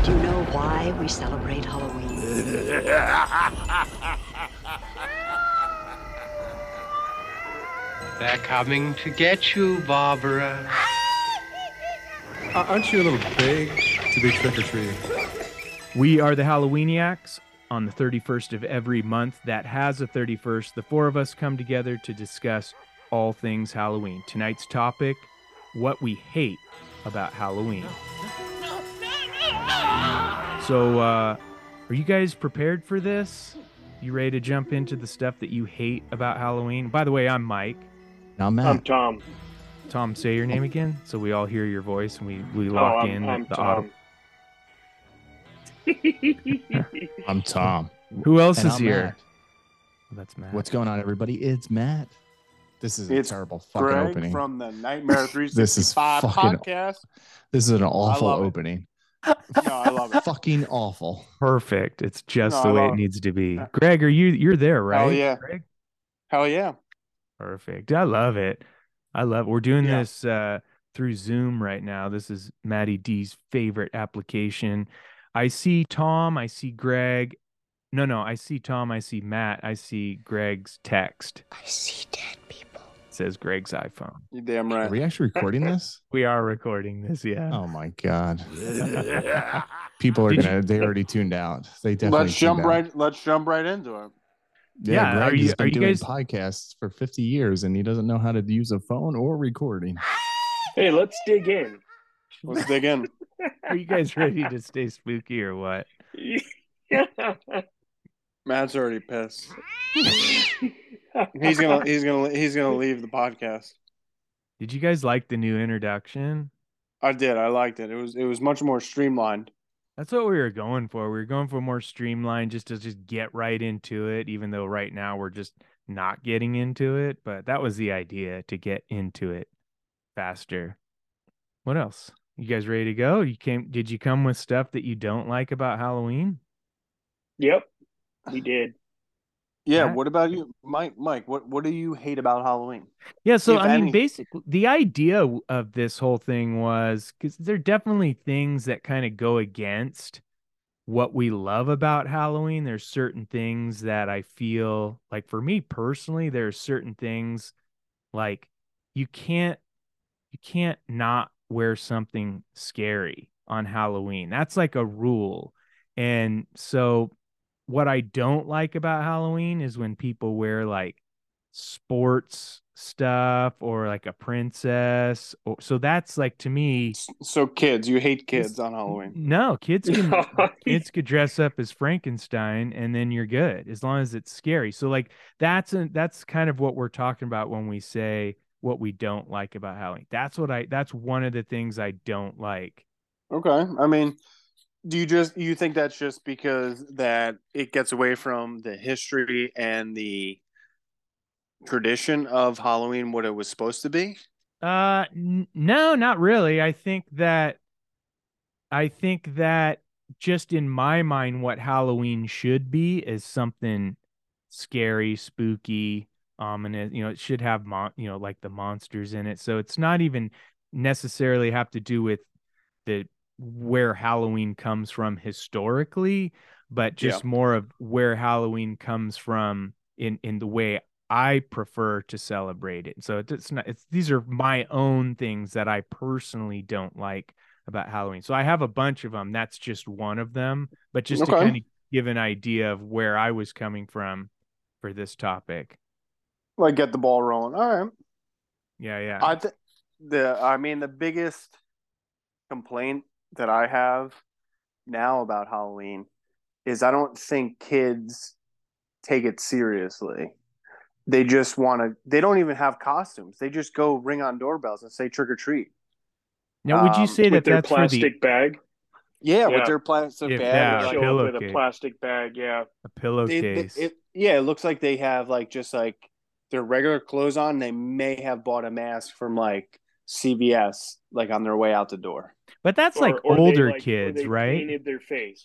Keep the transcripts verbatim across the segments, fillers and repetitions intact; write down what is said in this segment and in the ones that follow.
Do you know why we celebrate Halloween? They're coming to get you, Barbara. Uh, aren't you a little big to be trick-or-treating? We are the Halloweeniacs. On the thirty-first of every month that has a thirty-first, the four of us come together to discuss all things Halloween. Tonight's topic, what we hate about Halloween. So, uh, are you guys prepared for this? You ready to jump into the stuff that you hate about Halloween? By the way, I'm Mike. I'm Matt. I'm Tom. Tom, say your name again so we all hear your voice and we, we Oh, lock I'm, in I'm the Tom. audio. I'm Tom. Who else And is I'm here? Matt. Well, that's Matt. What's going on, everybody? It's Matt. This is a It's terrible fucking Greg opening. from the Nightmare three This is sixty-five fucking- podcast. This is an awful love it. opening. No, I love it. Fucking awful. Perfect. It's just No, the I way love it it. needs to be. Greg, are you you're there, right? Hell yeah. Greg? Hell yeah. Perfect. I love it. I love it. We're doing Yeah. this uh, through Zoom right now. This is Maddie D's favorite application. I see Tom. I see Greg. No, no. I see Tom. I see Matt. I see Greg's text. I see dead people. It says Greg's iPhone. You damn Are right. we actually recording this? We are recording this. Yeah. Oh my god. People are Did gonna. They already tuned out. They definitely. Let's tuned jump out. right. Let's jump right into it. Yeah, Yeah, Greg are you- has been are you doing guys- podcasts for fifty years, and he doesn't know how to use a phone or recording. Hey, let's dig in. Let's dig in. Are you guys ready to stay spooky or what? Matt's already pissed. He's gonna. He's gonna. He's gonna leave the podcast. Did you guys like the new introduction? I did. I liked it. It was. It was much more streamlined. That's what we were going for. We were going for more streamlined, just to just get right into it, even though right now we're just not getting into it. But that was the idea, to get into it faster. What else? You guys ready to go? You came did you come with stuff that you don't like about Halloween? Yep, we did. Yeah. Matt? What about you, Mike? Mike, what What do you hate about Halloween? Yeah, so If I mean, any- basically, the idea w- of this whole thing was because there are definitely things that kind of go against what we love about Halloween. There's certain things that I feel like, for me personally, there are certain things like you can't you can't not wear something scary on Halloween. That's like a rule. And so what I don't like about Halloween is when people wear like sports stuff or like a princess. Or, so that's like, to me, So kids, you hate kids on Halloween. no, kids can kids could dress up as Frankenstein and then you're good as long as it's scary. So like that's a, that's kind of what we're talking about when we say what we don't like about Halloween. That's what I that's one of the things I don't like. Okay. I mean, do you just you think that's just because that it gets away from the history and the tradition of Halloween, what it was supposed to be? Uh n- no, not really. I think that I think that just in my mind what Halloween should be is something scary, spooky, ominous. You know, it should have mon- you know, like the monsters in it. So it's not even necessarily have to do with the where Halloween comes from historically, but just more of where Halloween comes from in in the way I prefer to celebrate it. So it's not it's these are my own things that I personally don't like about Halloween. So I have a bunch of them. That's just one of them, but just to Okay. kind of give an idea of where I was coming from for this topic. Like get the ball rolling. All right. Yeah, yeah. I th- the I mean the biggest complaint that I have now about Halloween is I don't think kids take it seriously. They just want to. They don't even have costumes. They just go ring on doorbells and say trick or treat. Now, would you um, say With that their that's for the plastic bag. Yeah, Yeah. with their plastic If bag. that- like, Show up with a pillowcase. plastic bag, yeah. a they- they- pillowcase? it- yeah, it looks like they have like just like their regular clothes on. They may have bought a mask from like C V S, like on their way out the door. But that's Or- like or they, older like- or kids, they right? Painted their face.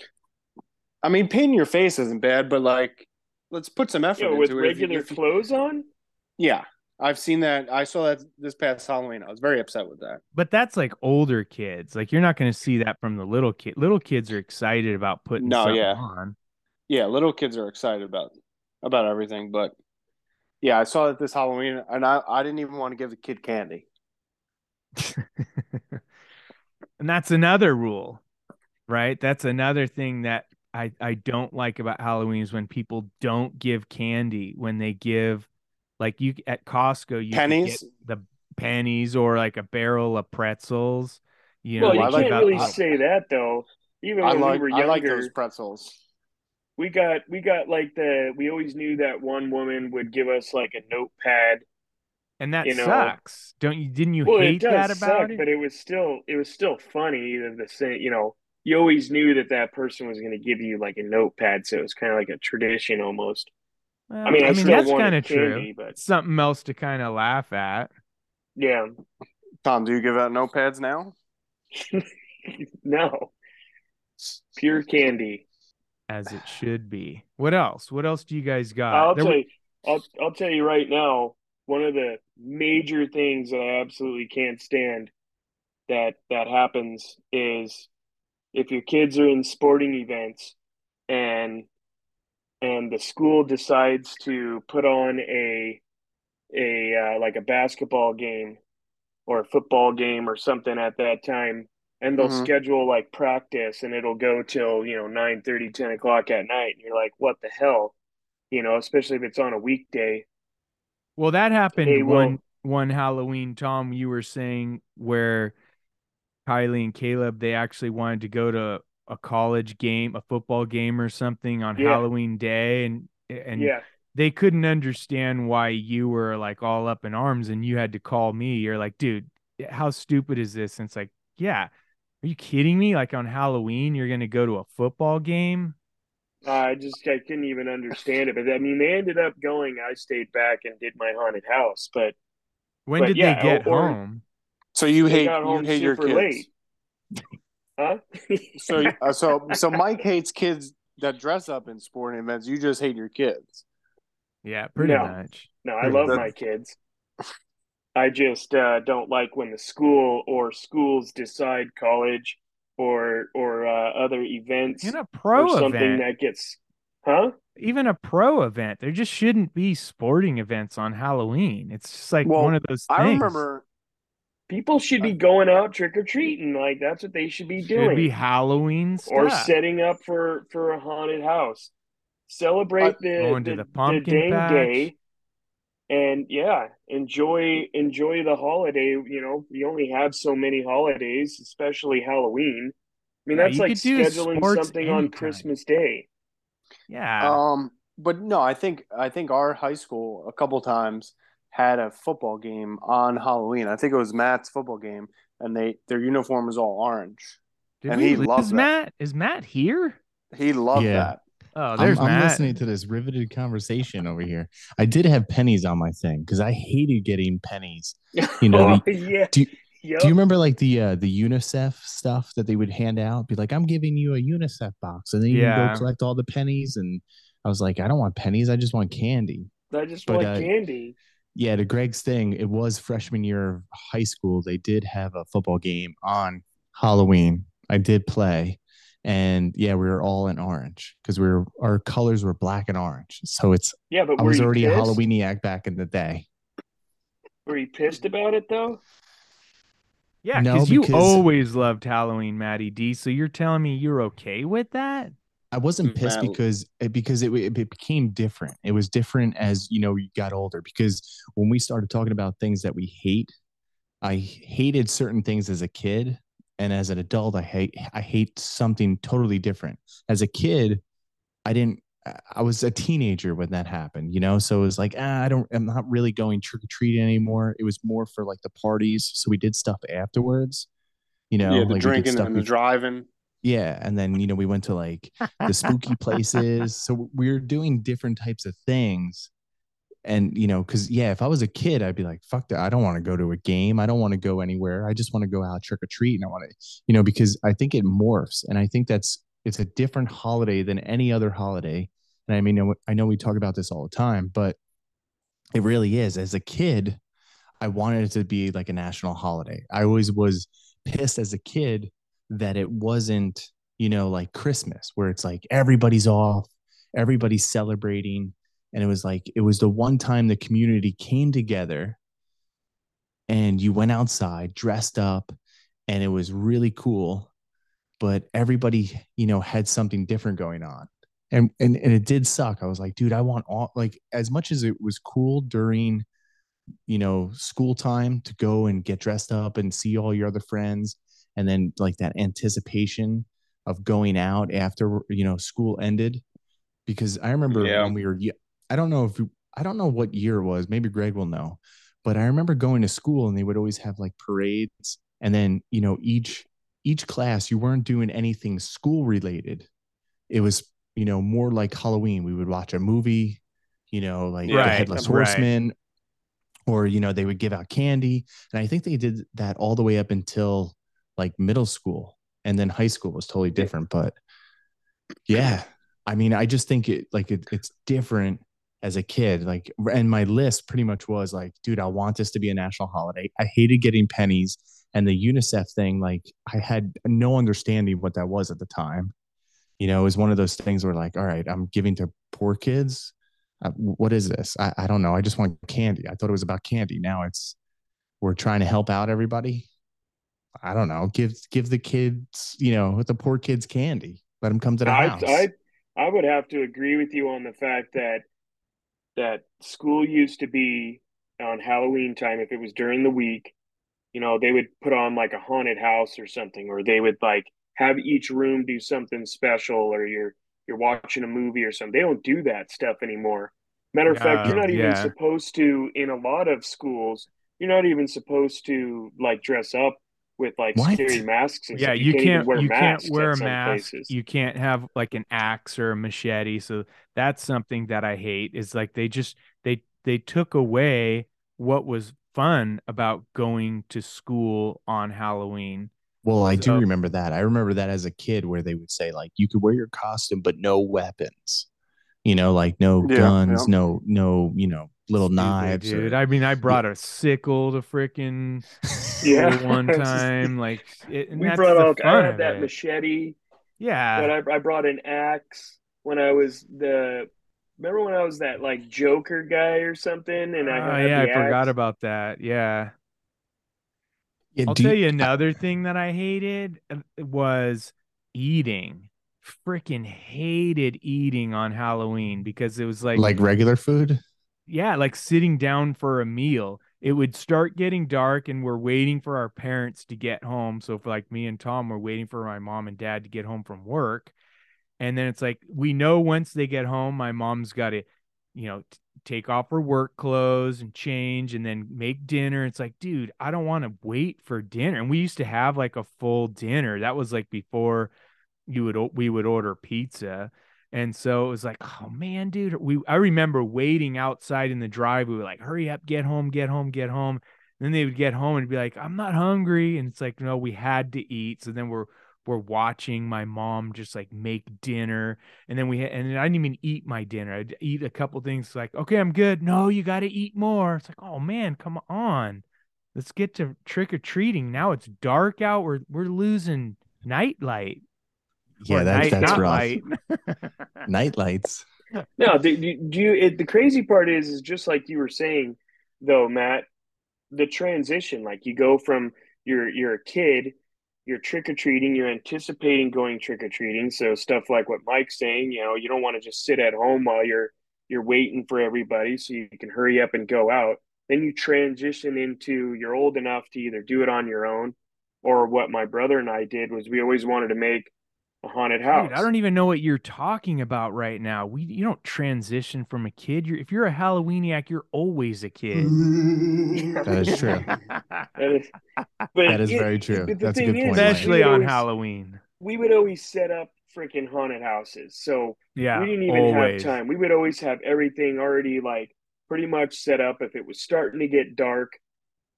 I mean, painting your face isn't bad, but like, let's put some effort Yeah, into with it. If you- regular if you- clothes on. Yeah, I've seen that. I saw that this past Halloween. I was very upset with that. But that's like older kids. Like you're not going to see that from the little kid. Little kids are excited about putting No, something yeah. on. Yeah, little kids are excited about about everything, but yeah, I saw it this Halloween, and I, I didn't even want to give the kid candy. And that's another rule, right? That's another thing that I, I don't like about Halloween is when people don't give candy, when they give, like you at Costco, you can Pennies? get the pennies or like a barrel of pretzels. You know, Well, they you I like- can't give out really all- say that though. Even I when like we were I like younger, those pretzels. we got we got like the we always knew that one woman would give us like a notepad. and that you know, sucks. Don't you? Didn't you Well, it hate does that suck, about it? but it was still it was still funny. Either the same, you know, you always knew that that person was going to give you like a notepad, so it was kind of like a tradition almost. Well, I mean, I I mean still that's wanted kind of true. candy, but- It's something else to kind of laugh at. Yeah, Tom, do you give out notepads now? no, pure candy. As it should be. What else? What else do you guys got? I'll There tell were- you, I'll I'll tell you right now. One of the major things that I absolutely can't stand that that happens is if your kids are in sporting events and and the school decides to put on a a uh, like a basketball game or a football game or something at that time, and they'll Mhm. schedule like practice and it'll go till, you know, nine thirty, ten o'clock at night, and you're like, what the hell, you know, especially if it's on a weekday. Well, that happened Hey, one well- one Halloween, Tom, you were saying where Kylie and Caleb, they actually wanted to go to a college game, a football game or something on Yeah. Halloween day, and and Yeah, they couldn't understand why you were like all up in arms and you had to call me. You're like, dude, how stupid is this? And it's like, yeah, are you kidding me? Like on Halloween, you're gonna go to a football game? I just I couldn't even understand it. But I mean, they ended up going. I stayed back and did my haunted house, but When But did yeah, they get or- home? So you they hate got you home hate your super kids. late. Huh? So uh, so so Mike hates kids that dress up in sporting events. You just hate your kids. Yeah, pretty No. much. No, I Pretty love much. my kids. I just uh, don't like when the school or schools decide college or or uh, other events In a or pro something event, that gets, huh? even a pro event, there just shouldn't be sporting events on Halloween. It's just like Well, one of those things. I remember People should be going out trick or treating. Like that's what they should be should doing. be Halloween or stuff. setting up for for a haunted house. Celebrate the Going to the, the the pumpkin dang patch. day, and yeah, enjoy enjoy the holiday. You know, you only have so many holidays, especially Halloween. I mean, Yeah, that's you like could do scheduling sports something on anytime. Christmas Day. Yeah. um but no, I think I think our high school a couple times had a football game on Halloween. I think it was Matt's football game, and they their uniform was all orange. Did and we he lose loved that. Matt? Is Matt here? He loved Yeah. that. Oh, I'm, there's I'm Matt. listening to this riveted conversation over here. I did have pennies on my thing because I hated getting pennies. You know, oh, yeah. do you- Yep. Do you remember like the uh, the UNICEF stuff that they would hand out? Be like, I'm giving you a UNICEF box, and then you can Yeah. go collect all the pennies. And I was like, I don't want pennies. I just want candy. I just but, want uh, candy. Yeah, to Greg's thing, it was freshman year of high school. They did have a football game on Halloween. I did play, and yeah, we were all in orange because we were our colors were black and orange. So it's Yeah, but I were was you already a pissed? Halloweeniac back in the day. Were you pissed about it though? Yeah, No, because you because- always loved Halloween, Matty D. So you're telling me you're okay with that? I wasn't pissed Matt- because it, because it, it became different. It was different as you know you got older. Because when we started talking about things that we hate, I hated certain things as a kid, and as an adult, I hate I hate something totally different. As a kid, I didn't. I was a teenager when that happened, you know. So it was like, ah, I don't. I'm not really going trick or treating anymore. It was more for like the parties. So we did stuff afterwards, you know. yeah, the like we did drinking stuff and the bef- driving. yeah, and then you know we went to like the spooky places. So we were doing different types of things. And you know, because yeah, if I was a kid, I'd be like, fuck that. I don't want to go to a game. I don't want to go anywhere. I just want to go out trick or treat. And I want to, you know, because I think it morphs. And I think that's it's a different holiday than any other holiday. And I mean, I know we talk about this all the time, but It really is. As a kid, I wanted it to be like a national holiday. I always was pissed as a kid that it wasn't, you know, like Christmas, where it's like everybody's off, everybody's celebrating. And it was like, it was the one time the community came together and you went outside dressed up and it was really cool. But everybody, you know, had something different going on. And, and and it did suck. I was like, dude, I want all, like, as much as it was cool during, you know, school time to go and get dressed up and see all your other friends, and then like that anticipation of going out after, you know, school ended. Because I remember Yeah. when we were, I don't know if you, I don't know what year it was, maybe Greg will know, but I remember going to school and they would always have like parades, and then, you know, each each class, you weren't doing anything school related. It was, you know, more like Halloween. We would watch a movie, you know, like Yeah. the Right, Headless right. Horseman, or, you know, they would give out candy. And I think they did that all the way up until like middle school. And then high school was totally different. But yeah, I mean, I just think it like it, it's different as a kid. Like, and my list pretty much was like, dude, I want this to be a national holiday. I hated getting pennies, and the UNICEF thing. Like, I had no understanding what that was at the time. You know, it was one of those things where like, all right, I'm giving to poor kids. Uh, what is this? I, I don't know. I just want candy. I thought it was about candy. Now it's, we're trying to help out everybody. I don't know. Give give the kids, you know, the poor kids candy. Let them come to the I house. I I would have to agree with you on the fact that that school used to be on Halloween time. If it was during the week, you know, they would put on like a haunted house or something, or they would like have each room do something special, or you're you're watching a movie or something. They don't do that stuff anymore. Matter of fact, you're Uh, not even yeah. supposed to, in a lot of schools, you're not even supposed to like dress up with like What? scary masks and Yeah, stuff. You you can't even can't wear you can't masks wear at a some mask. places. You can't have like an axe or a machete. So that's something that I hate is like they just they they took away what was fun about going to school on Halloween. Well, I do So remember that. I remember that as a kid where they would say like you could wear your costume but no weapons. You know, like no Yeah, guns, yeah. no no, you know, little stupid, knives dude. or I mean, I yeah. brought a sickle to frickin' Yeah, school one time, like, it, and we that's brought the all. I fun had of that it. machete, but Yeah. I I brought an axe when I was the. Remember when I was that like Joker guy or something, and I Uh, had yeah, I the forgot axe. about that. Yeah. Yeah, I'll do tell you, you I, another thing that I hated uh, was eating. Freaking hated eating on Halloween because it was like, like regular food? yeah, like sitting down for a meal. It would start getting dark and we're waiting for our parents to get home. So for like me and Tom, we're waiting for my mom and dad to get home from work. And then it's like, we know once they get home, my mom's got to, you know, t- take off her work clothes and change and then make dinner. It's like, dude, I don't want to wait for dinner. And we used to have like a full dinner. That was like before you would, o- we would order pizza. And so it was like, oh man, dude, we, I remember waiting outside in the drive. We were like, hurry up, get home, get home, get home. And then they would get home and be like, I'm not hungry. And it's like, no, we had to eat. So then we're, we're watching my mom just like make dinner, and then we ha- and I didn't even eat my dinner. I'd eat a couple things like, okay, I'm good. No, you got to eat more. It's like, oh man, come on, let's get to trick or treating. Now it's dark out. We're we're losing night light or Yeah, that night that's not rough. light. Night lights. No, do, do you? It, the crazy part is, is just like you were saying, though, Matt. The transition, like you go from you're you're a kid, you're trick or treating, you're anticipating going trick or treating. So stuff like what Mike's saying, you know, you don't want to just sit at home while you're you're waiting for everybody, so you can hurry up and go out. Then you transition into you're old enough to either do it on your own, or what my brother and I did was we always wanted to make a haunted Dude, I house. don't even know what you're talking about right now. We You don't transition from a kid. You're if you're a Halloweeniac, you're always a kid. That is true. That is, but That is it, very it, true. but the That's a thing good is, point, is Mike. we Especially would on always Halloween. we would always set up freaking haunted houses. So we Yeah, didn't even have always. time. We would always have everything already like pretty much set up. If it was starting to get dark,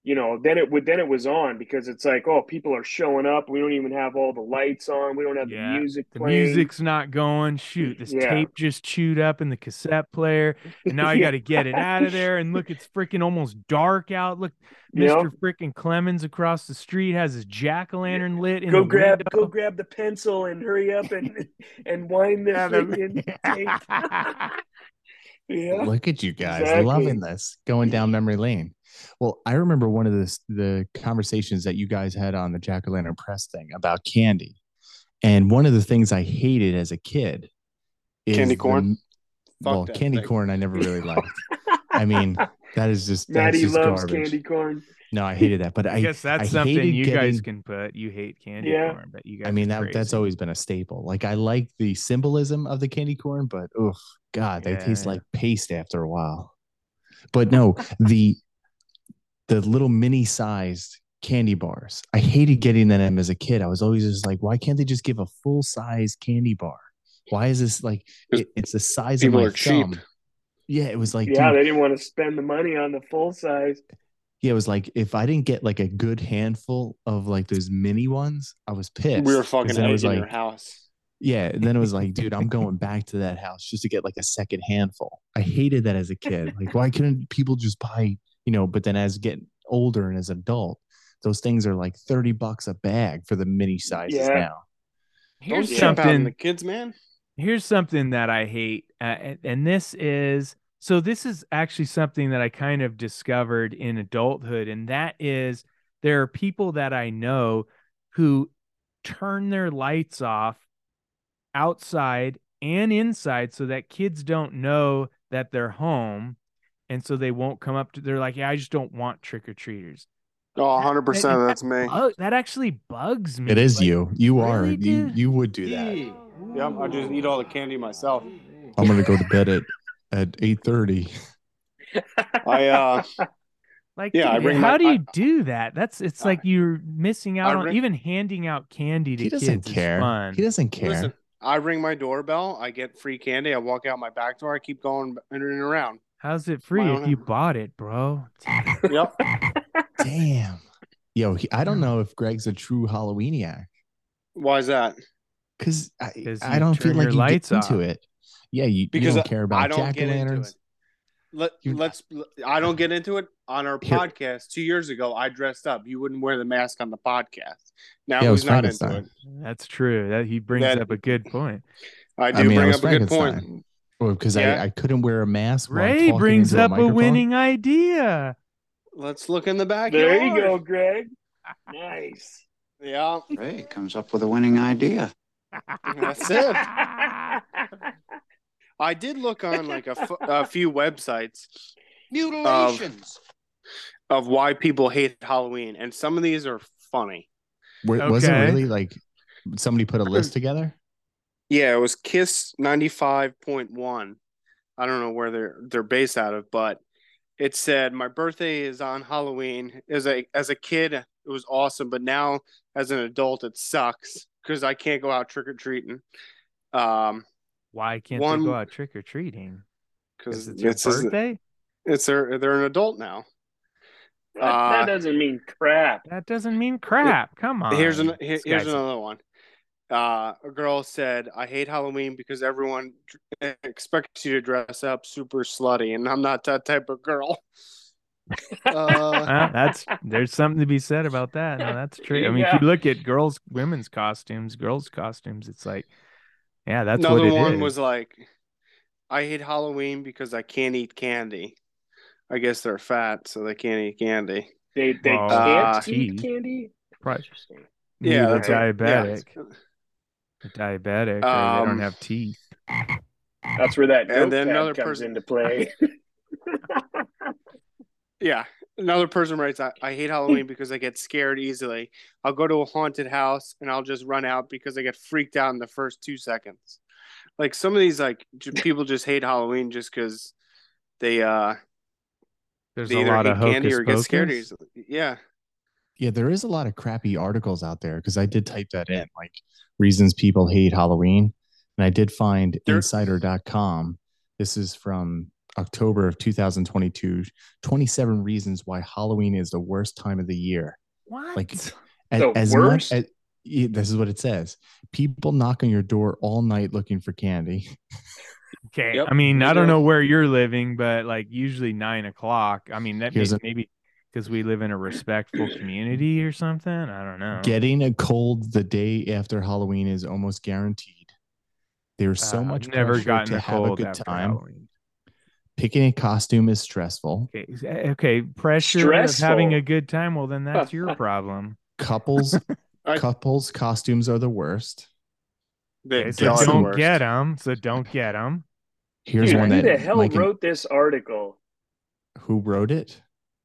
you know, then it would then it was on because it's like, oh, people are showing up. We don't even have all the lights on. We don't have Yeah, the music the playing. music's not going. Shoot, this Yeah. tape just chewed up in the cassette player, and now I Yeah. got to get it out of there. And look, it's freaking almost dark out. Look, Yep. Mister freaking Clemens across the street has his jack o' lantern lit in Go the grab window. go grab the pencil and hurry up and and wind the Yeah, the- freaking tape. Yeah. Look at you guys Exactly. loving this, going down memory lane. Well, I remember one of the the conversations that you guys had on the Jack O' Lantern Press thing about candy, and one of the things I hated as a kid is Candy the- corn? Fuck well, that candy thing. corn I never really liked. I mean, that is just that's Maddie just loves garbage. candy corn. No, I hated that, but I, I guess that's I something hated you guys getting- can put. You hate candy Yeah. corn, but you guys. I mean, are that that's crazy. always been a staple. Like I like the symbolism of the candy corn, but oof, God, they Yeah, taste yeah. like paste after a while. But no, the the little mini sized candy bars. I hated getting them as a kid. I was always just like, why can't they just give a full size candy bar? Why is this like it, it's the size of People my are cheap. thumb? Yeah, it was like, Yeah, dude, they didn't want to spend the money on the full size. yeah, it was like if I didn't get like a good handful of like those mini ones, I was pissed. We were 'Cause fucking then it was eggs in like, your house. yeah, and then it was like, dude, I'm going back to that house just to get like a second handful. I hated that as a kid. Like, why couldn't people just buy, you know? But then as getting older and as an adult, those things are like thirty bucks a bag for the mini sizes Yeah. now. Here's Don't skip out on something. the kids, man. Here's something that I hate, uh, and, and this is so. This is actually something that I kind of discovered in adulthood, and that is there are people that I know who turn their lights off outside and inside so that kids don't know that they're home, and so they won't come up to. They're like, yeah, I just don't want trick or treaters. Oh, one hundred percent That- that's me. bug- that actually bugs me. It is Like, you. You are. really, You dude? you would do that. Yep, I just eat all the candy myself. I'm gonna go to bed at at eight thirty. I uh Like, Yeah, I dude, bring how my- do you I- do that? That's it's I- like you're missing out I on bring- even handing out candy to He doesn't kids care. is fun. He doesn't care. listen, I ring my doorbell, I get free candy, I walk out my back door, I keep going in and around. How's it free My if own- you bought it, bro? Yep. Damn. Yo, he, I don't know if Greg's a true Halloweeniac. Why is that? Because I, 'Cause I you don't turn feel like your you lights get into off. it. Yeah, you, Because you don't care I about don't jack o' get into it. lanterns. Let You're- let's I don't get into it on our Here- podcast. Two years ago, I dressed up. You wouldn't wear the mask on the podcast. Now Yeah, it was he's not into Frankenstein. it. That's true. That he brings That- up a good point. I do I mean, I bring was up a good point. Frankenstein. Because Yeah. I, I couldn't wear a mask. while Ray talking brings into up a, microphone. winning idea. Let's look in the backyard. There you go, Greg. Nice. Yeah, Ray comes up with a winning idea. that's it. I did look on like a, f- a few websites Mutilations. of why people hate Halloween, and some of these are funny. Wa- Was it Okay. really like somebody put a list together? Yeah, it was Kiss ninety-five point one. I don't know where they're they're based out of, but it said my birthday is on Halloween. As a as a kid, it was awesome, but now as an adult, it sucks because I can't go out trick or treating. Um, Why can't One- they go out trick or treating? because Because it's your it's it's, birthday. it's they're they're an adult now. That, Uh, that doesn't mean crap. That doesn't mean crap. Come on. Here's an here- This here's guy's- another one. Uh, a girl said, "I hate Halloween because everyone dr- expects you to dress up super slutty, and I'm not that type of girl." uh, Well, that's there's something to be said about that. No, that's true. I mean, Yeah. if you look at girls' women's costumes, girls' costumes, it's like, yeah, that's another what it one is. was like, "I hate Halloween because I can't eat candy." I guess they're fat, so they can't eat candy. They they Well, uh, can't eat teeth. candy. Probably- Interesting. Maybe Yeah, they're that's right. diabetic. Yeah. They're diabetic, or they Um, don't have teeth. That's where that And then notepad another comes person- into play. Yeah. Another person writes, I, I hate Halloween because I get scared easily. I'll go to a haunted house and I'll just run out because I get freaked out in the first two seconds. Like some of these, like j- people just hate Halloween just because they uh There's they a either lot hate of candy hocus or get scared pocus. easily. Yeah. Yeah, there is a lot of crappy articles out there because I did type that in, like reasons people hate Halloween. And I did find There- insider dot com. This is from October of two thousand twenty-two, twenty-seven reasons why Halloween is the worst time of the year. What? Like as, The as worst? much as yeah, this is what it says. People knock on your door all night looking for candy. Okay. Yep, I mean, they I don't do. know where you're living, but like usually nine o'clock. I mean, that may, Here's a- maybe because we live in a respectful community or something. I don't know. Getting a cold the day after Halloween is almost guaranteed. There's so Uh, much I've never pressure gotten to a have a cold good after time. Halloween. Picking a costume is stressful. Okay. is- Okay. Pressure of having Stressful. a good time. Well, then that's your problem. Couples I- couples costumes are the worst. They, Okay, they so are the don't worst. get them. So don't get them. Here's Dude, one who that the hell Mike and- wrote this article? who wrote it.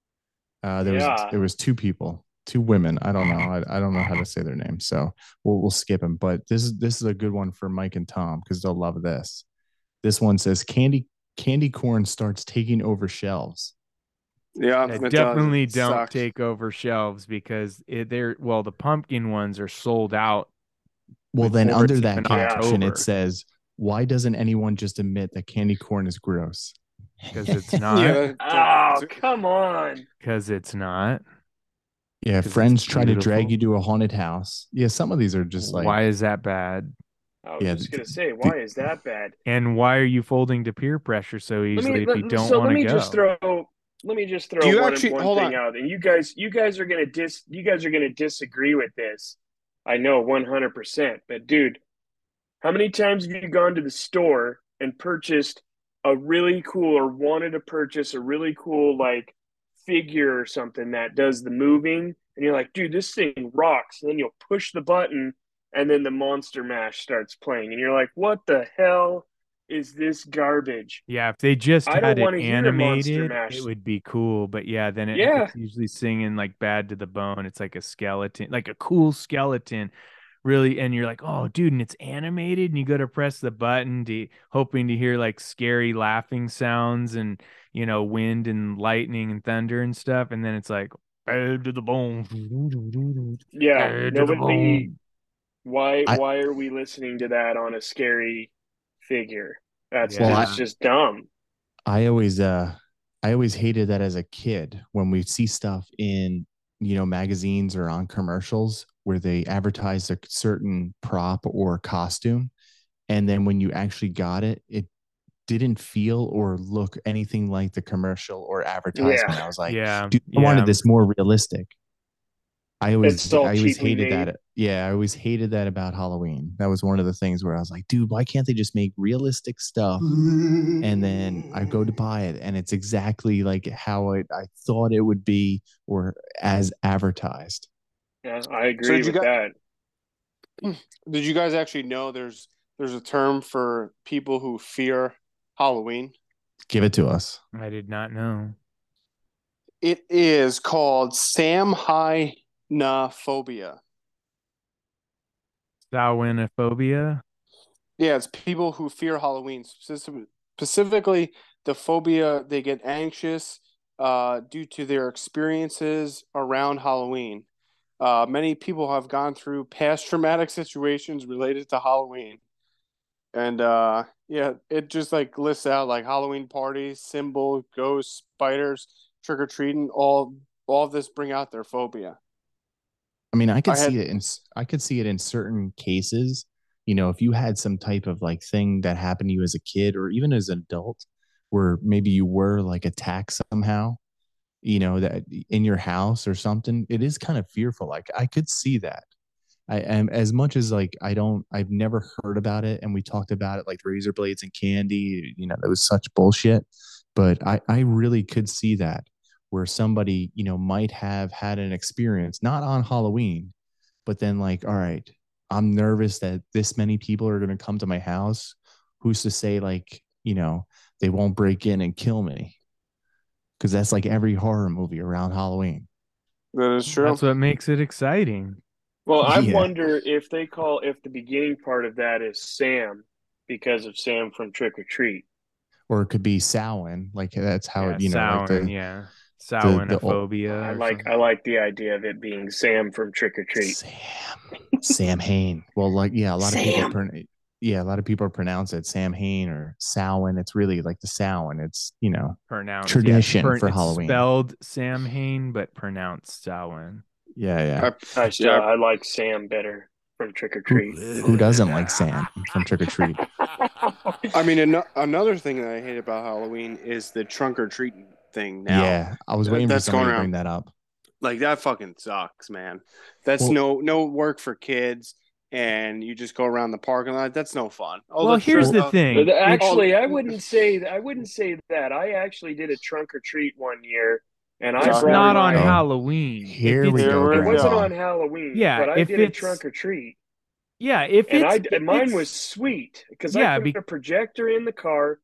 Uh, there Yeah. was there was two people, two women. I don't know. I, I don't know how to say their names, so we'll we'll skip them. But this is this is a good one for Mike and Tom because they'll love this. This one says candy candy corn starts taking over shelves. Yeah, Yeah, it does. definitely It don't sucks. take over shelves because it, they're well, the pumpkin ones are sold out. Well, then before under it's that even caption, October. it says, "Why doesn't anyone just admit that candy corn is gross?" Because it's not. Yeah, that- Oh, that- come on. Because it's not. Yeah, 'Cause it's friends try to drag beautiful. you to a haunted house. Yeah, some of these are just like Why is that bad? I was Yeah, just the- gonna say, why is that bad? And why are you folding to peer pressure so Let easily me if let, you don't so want let to me go? just throw let me just throw Do you one, actually- one hold thing on. out, and you guys you guys are gonna dis you guys are gonna disagree with this. I know one hundred percent, but dude, how many times have you gone to the store and purchased a really cool or wanted to purchase a really cool like figure or something that does the moving, and you're like, dude, this thing rocks, and then you'll push the button and then the Monster Mash starts playing and you're like, what the hell is this garbage? Yeah, if they just I had don't it want to hear Monster animated, Mash. it would be cool. But yeah, then it, Yeah. it's usually singing like Bad to the Bone. It's like a skeleton, like a cool skeleton, really. And you're like, oh, dude, and it's animated. And you go to press the button, to, hoping to hear like scary laughing sounds and, you know, wind and lightning and thunder and stuff. And then it's like, Bad to the Bone. Yeah, Bad to the nobody. bone. Why? I- why are we listening to that on a scary figure? That's Well, just, I- just dumb. I always uh I always hated that as a kid when we see stuff in, you know, magazines or on commercials where they advertise a certain prop or costume, and then when you actually got it, it didn't feel or look anything like the commercial or advertisement. Yeah. I was like, Yeah, dude, I yeah. wanted this more realistic. I always It's all I always cheaply hated made. that. Yeah, I always hated that about Halloween. That was one of the things where I was like, dude, why can't they just make realistic stuff? And then I go to buy it and it's exactly like how it, I thought it would be or as advertised. Yeah, I agree So did you with got- that. Did you guys actually know there's there's a term for people who fear Halloween? Give it to us. I did not know. It is called Samhainophobia. Samhainophobia. Yeah, it's people who fear Halloween. Specific- Specifically, the phobia, they get anxious uh, due to their experiences around Halloween. Uh, many people have gone through past traumatic situations related to Halloween. And uh, yeah, it just like lists out like Halloween parties, symbol, ghosts, spiders, trick or treating. All all of this bring out their phobia. I mean, I could I had- see it in I could see it in certain cases. You know, if you had some type of like thing that happened to you as a kid or even as an adult, where maybe you were like attacked somehow, you know, that in your house or something, it is kind of fearful. Like I could see that. I am as much as like I don't I've never heard about it, and we talked about it like razor blades and candy, you know, that was such bullshit. But I, I really could see that where somebody, you know, might have had an experience, not on Halloween, but then like, all right, I'm nervous that this many people are going to come to my house. Who's to say like, you know, they won't break in and kill me? Because that's like every horror movie around Halloween. That is true. That's what makes it exciting. Well, I Yeah. wonder if they call if the beginning part of that is Sam because of Sam from Trick or Treat. Or it could be Samhain, like that's how Yeah, it, you know, like Samhain, the, yeah. the- Samhainophobia. I or like something. I like the idea of it being Sam from Trick or Treat. Sam, Sam Hain. Well, like yeah, a lot of people Sam. turn yeah, a lot of people pronounce it Samhain or Samhain. It's really like the Samhain. It's, you know, Pronounced tradition yeah, per, for it's Halloween. spelled Samhain, but pronounced Samhain. Yeah, yeah. I, I still yeah, I like Sam better from Trick or Who, Treat. who doesn't like Sam from Trick or Treat? I mean, an- another thing that I hate about Halloween is the trunk or treating thing now. Yeah, I was That- waiting for that's somebody going to bring around. that up. Like, that fucking sucks, man. That's Well- no no work for kids, and you just go around the parking lot. That's no fun. Oh, Well, let's here's try- the uh, thing. But actually, Oh, I wouldn't say I wouldn't say that. I actually did a trunk or treat one year, and I It's Sorry, brought not on my. Oh. Halloween. If Here it's- we Here go, we It go. wasn't Grandpa. on Halloween. Yeah, but I if did a it's- trunk or treat, Yeah, if and it's I if mine it's- was sweet because Yeah, I put be- a projector in the car.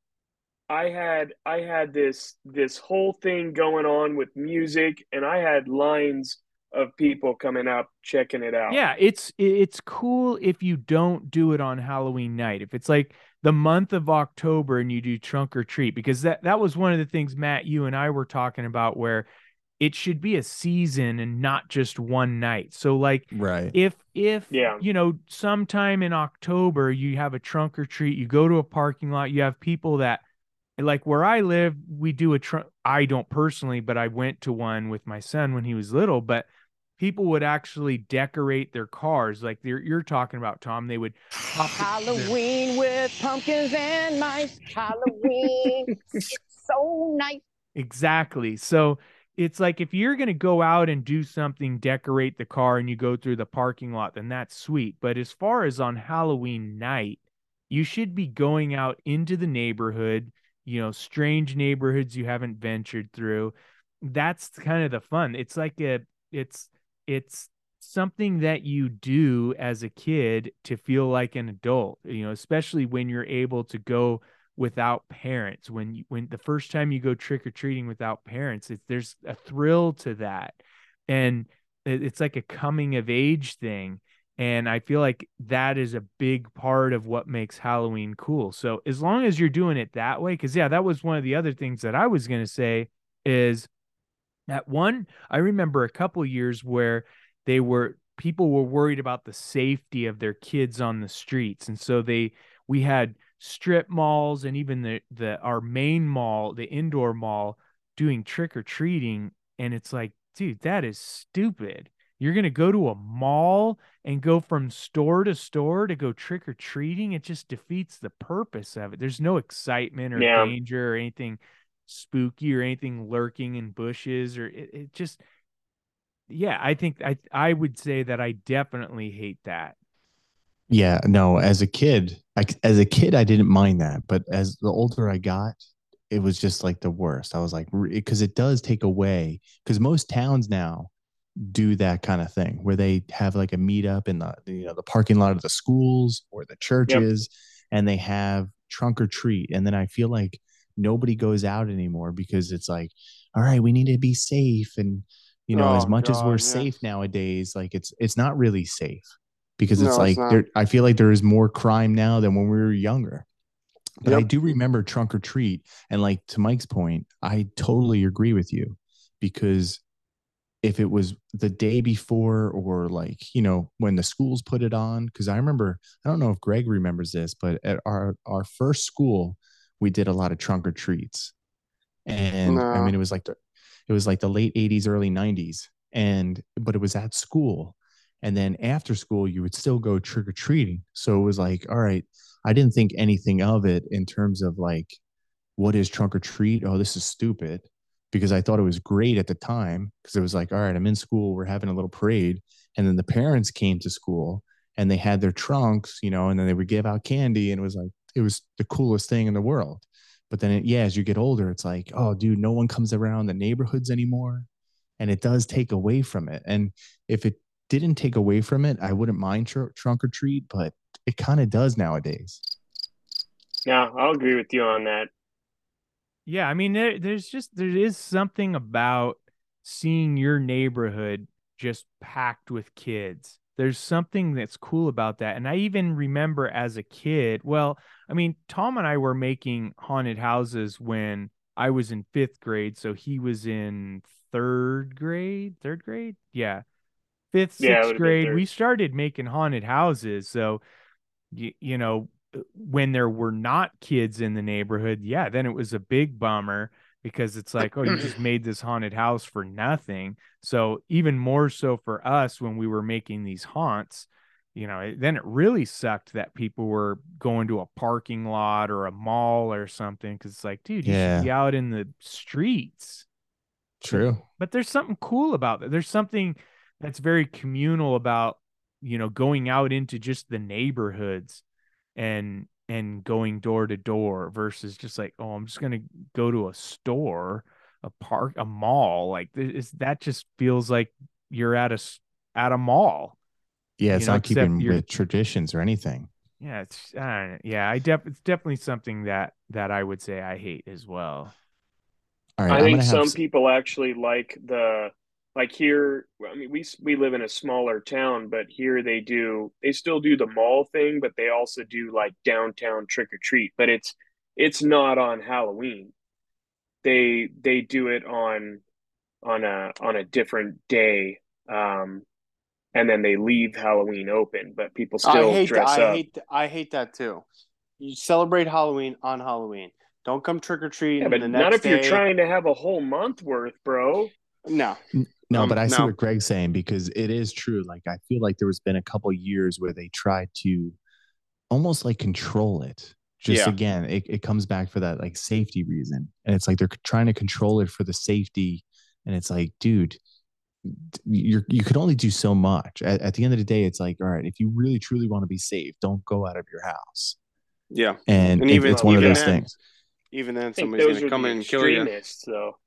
I had I had this this whole thing going on with music, and I had lines of people coming up checking it out. Yeah, it's it's cool if you don't do it on Halloween night. If it's like the month of October and you do trunk or treat, because that that was one of the things, Matt, you and I were talking about, where it should be a season and not just one night. So like Right. if if Yeah. you know, sometime in October you have a trunk or treat, you go to a parking lot, you have people that, like where I live, we do a trunk. I don't personally, but I went to one with my son when he was little, but people would actually decorate their cars like you're, you're talking about, Tom. They would pop the- Halloween with pumpkins and mice. Halloween, it's so nice. Exactly. So it's like if you're going to go out and do something, decorate the car, and you go through the parking lot, then that's sweet. But as far as on Halloween night, you should be going out into the neighborhood, you know, strange neighborhoods you haven't ventured through. That's kind of the fun. It's like a, it's, it's something that you do as a kid to feel like an adult, you know, especially when you're able to go without parents. When you, when the first time you go trick-or-treating without parents, it's, there's a thrill to that. And it, it's like a coming of age thing. And I feel like that is a big part of what makes Halloween cool. So as long as you're doing it that way, because yeah, that was one of the other things that I was going to say is at one, I remember a couple years where they were, people were worried about the safety of their kids on the streets. And so they, we had strip malls and even the, the, our main mall, the indoor mall, doing trick or treating. And it's like, dude, that is stupid. You're going to go to a mall and go from store to store to go trick or treating. It just defeats the purpose of it. There's no excitement or Yeah. danger or anything spooky or anything lurking in bushes, or it, it just, yeah, I think I, I would say that I definitely hate that. Yeah, no, as a kid, I, as a kid, I didn't mind that. But as the older I got, it was just like the worst. I was like, because it does take away, because most towns now do that kind of thing where they have like a meetup in the, you know, the parking lot of the schools or the churches, and they have trunk or treat. And then I feel like nobody goes out anymore because it's like, all right, we need to be safe. And, you know, Oh, as much as we're God, yeah. safe nowadays, like it's, it's not really safe because No, it's it's like, not. there, I feel like there is more crime now than when we were younger. But I Yep. do remember trunk or treat. And like to Mike's point, I totally agree with you, because if it was the day before or like, you know, when the schools put it on, because I remember, I don't know if Greg remembers this, but at our, our first school, we did a lot of trunk or treats. And I No. mean, it was like the, it was like the late eighties, early nineties. And, but it was at school. And then after school, you would still go trick or treating. So it was like, all right, I didn't think anything of it in terms of like, what is trunk or treat? Oh, this is stupid. Because I thought it was great at the time, because it was like, all right, I'm in school, we're having a little parade. And then the parents came to school and they had their trunks, you know, and then they would give out candy. And it was like, it was the coolest thing in the world. But then, it, yeah, as you get older, it's like, oh, dude, no one comes around the neighborhoods anymore. And it does take away from it. And if it didn't take away from it, I wouldn't mind tr- trunk or treat, but it kind of does nowadays. Yeah, I'll agree with you on that. Yeah, I mean, there, there's just, there is something about seeing your neighborhood just packed with kids. There's something that's cool about that. And I even remember as a kid, well, I mean, Tom and I were making haunted houses when I was in fifth grade. So he was in third grade, third grade. Yeah. Fifth, Yeah, it sixth would've been grade. third. We started making haunted houses. So, you, you know, when there were not kids in the neighborhood, yeah, then it was a big bummer because it's like, oh, you just made this haunted house for nothing. So even more so for us when we were making these haunts, you know, it, then it really sucked that people were going to a parking lot or a mall or something. Cause it's like, dude, you Yeah. should be out in the streets. True. But there's something cool about that. There's something that's very communal about, you know, going out into just the neighborhoods and and going door to door versus just like, oh, I'm just gonna go to a store, a park, a mall. Like this, that just feels like you're at a s- at a mall. Yeah, it's You know, not except keeping you're- with traditions or anything. Yeah, it's I don't know. yeah, I def it's definitely something that that I would say I hate as well. All right, I I'm think gonna have some s- people actually like the like here. I mean, we s- we live in a smaller town, but here they do they still do the mall thing, but they also do like downtown trick or treat. But it's it's not on Halloween. They they do it on on a on a different day, um, and then they leave Halloween open, but people I still hate dress that. I up. hate th- I hate that too. You celebrate Halloween on Halloween. Don't come trick or treating Yeah, but the not next if you're day. trying to have a whole month worth, bro. No, no, Um, but I see no. what Greg's saying because it is true. Like I feel like there was been a couple years where they tried to almost like control it. Just Yeah. again, it, it comes back for that like safety reason. And it's like they're trying to control it for the safety. And it's like, dude, you're you could only do so much. At, at the end of the day, it's like, all right, if you really truly want to be safe, don't go out of your house. Yeah, And, and it- even it's one of even those then, things. even then, I think somebody's those gonna are come the in and kill you. extremists, though.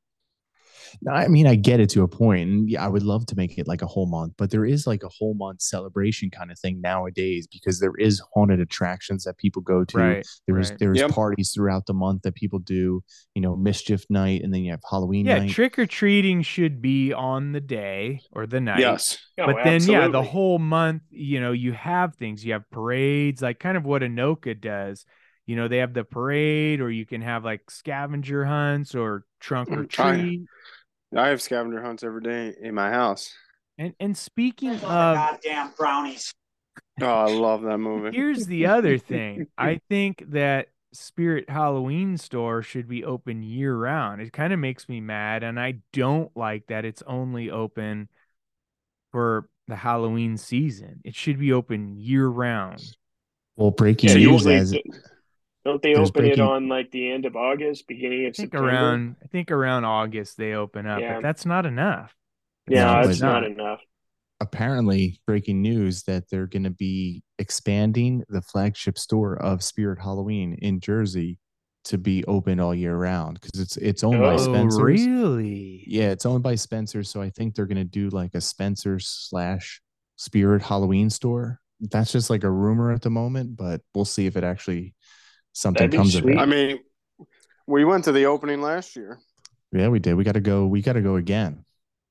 I mean, I get it to a point, and yeah, I would love to make it like a whole month, but there is like a whole month celebration kind of thing nowadays because there is haunted attractions that people go to. Right, There's right. there's Yep. parties throughout the month that people do. You know, mischief night, and then you have Halloween Yeah, night. trick or treating should be on the day or the night. Yes. Oh, But then, yeah, the absolutely. whole month, you know, you have things, you have parades, like kind of what Anoka does. You know, they have the parade, or you can have like scavenger hunts or trunk or Mm, I- treat. I have scavenger hunts every day in my house. And and speaking of, Goddamn brownies. Oh, I love that movie. here's the other thing. I think that Spirit Halloween store should be open year round. It kind of makes me mad, and I don't like that it's only open for the Halloween season. It should be open year round. Well, breaking Yeah, So you- news usually as don't they there's open it breaking- on like the end of August, beginning of I think September? around I think around August they open up, Yeah. but that's not enough. Yeah, No, that's but- not enough. apparently breaking news that they're going to be expanding the flagship store of Spirit Halloween in Jersey to be open all year round because it's it's owned by Oh, Spencer's. really? Yeah, it's owned by Spencer, so I think they're going to do like a Spencer slash Spirit Halloween store. That's just like a rumor at the moment, but we'll see if it actually something That'd be comes of sweet. it. I mean, we went to the opening last year. Yeah, we did. We got to go. We got to go again.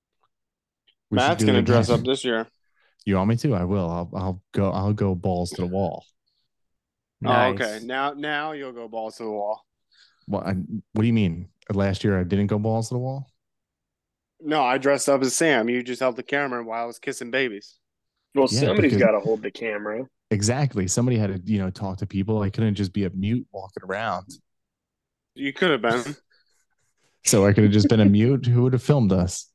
We should Matt's do it gonna dress again. up this year. You want me to? I will. I'll. I'll go. I'll go balls to the wall. Oh, Nice. okay. Now, now you'll go balls to the wall. What? I, what do you mean? Last year I didn't go balls to the wall. No, I dressed up as Sam. You just held the camera while I was kissing babies. Well, Yeah, somebody's because- got to hold the camera. Exactly. Somebody had to, you know, talk to people. I couldn't just be a mute walking around. You could have been. So I could have just been a mute. Who would have filmed us?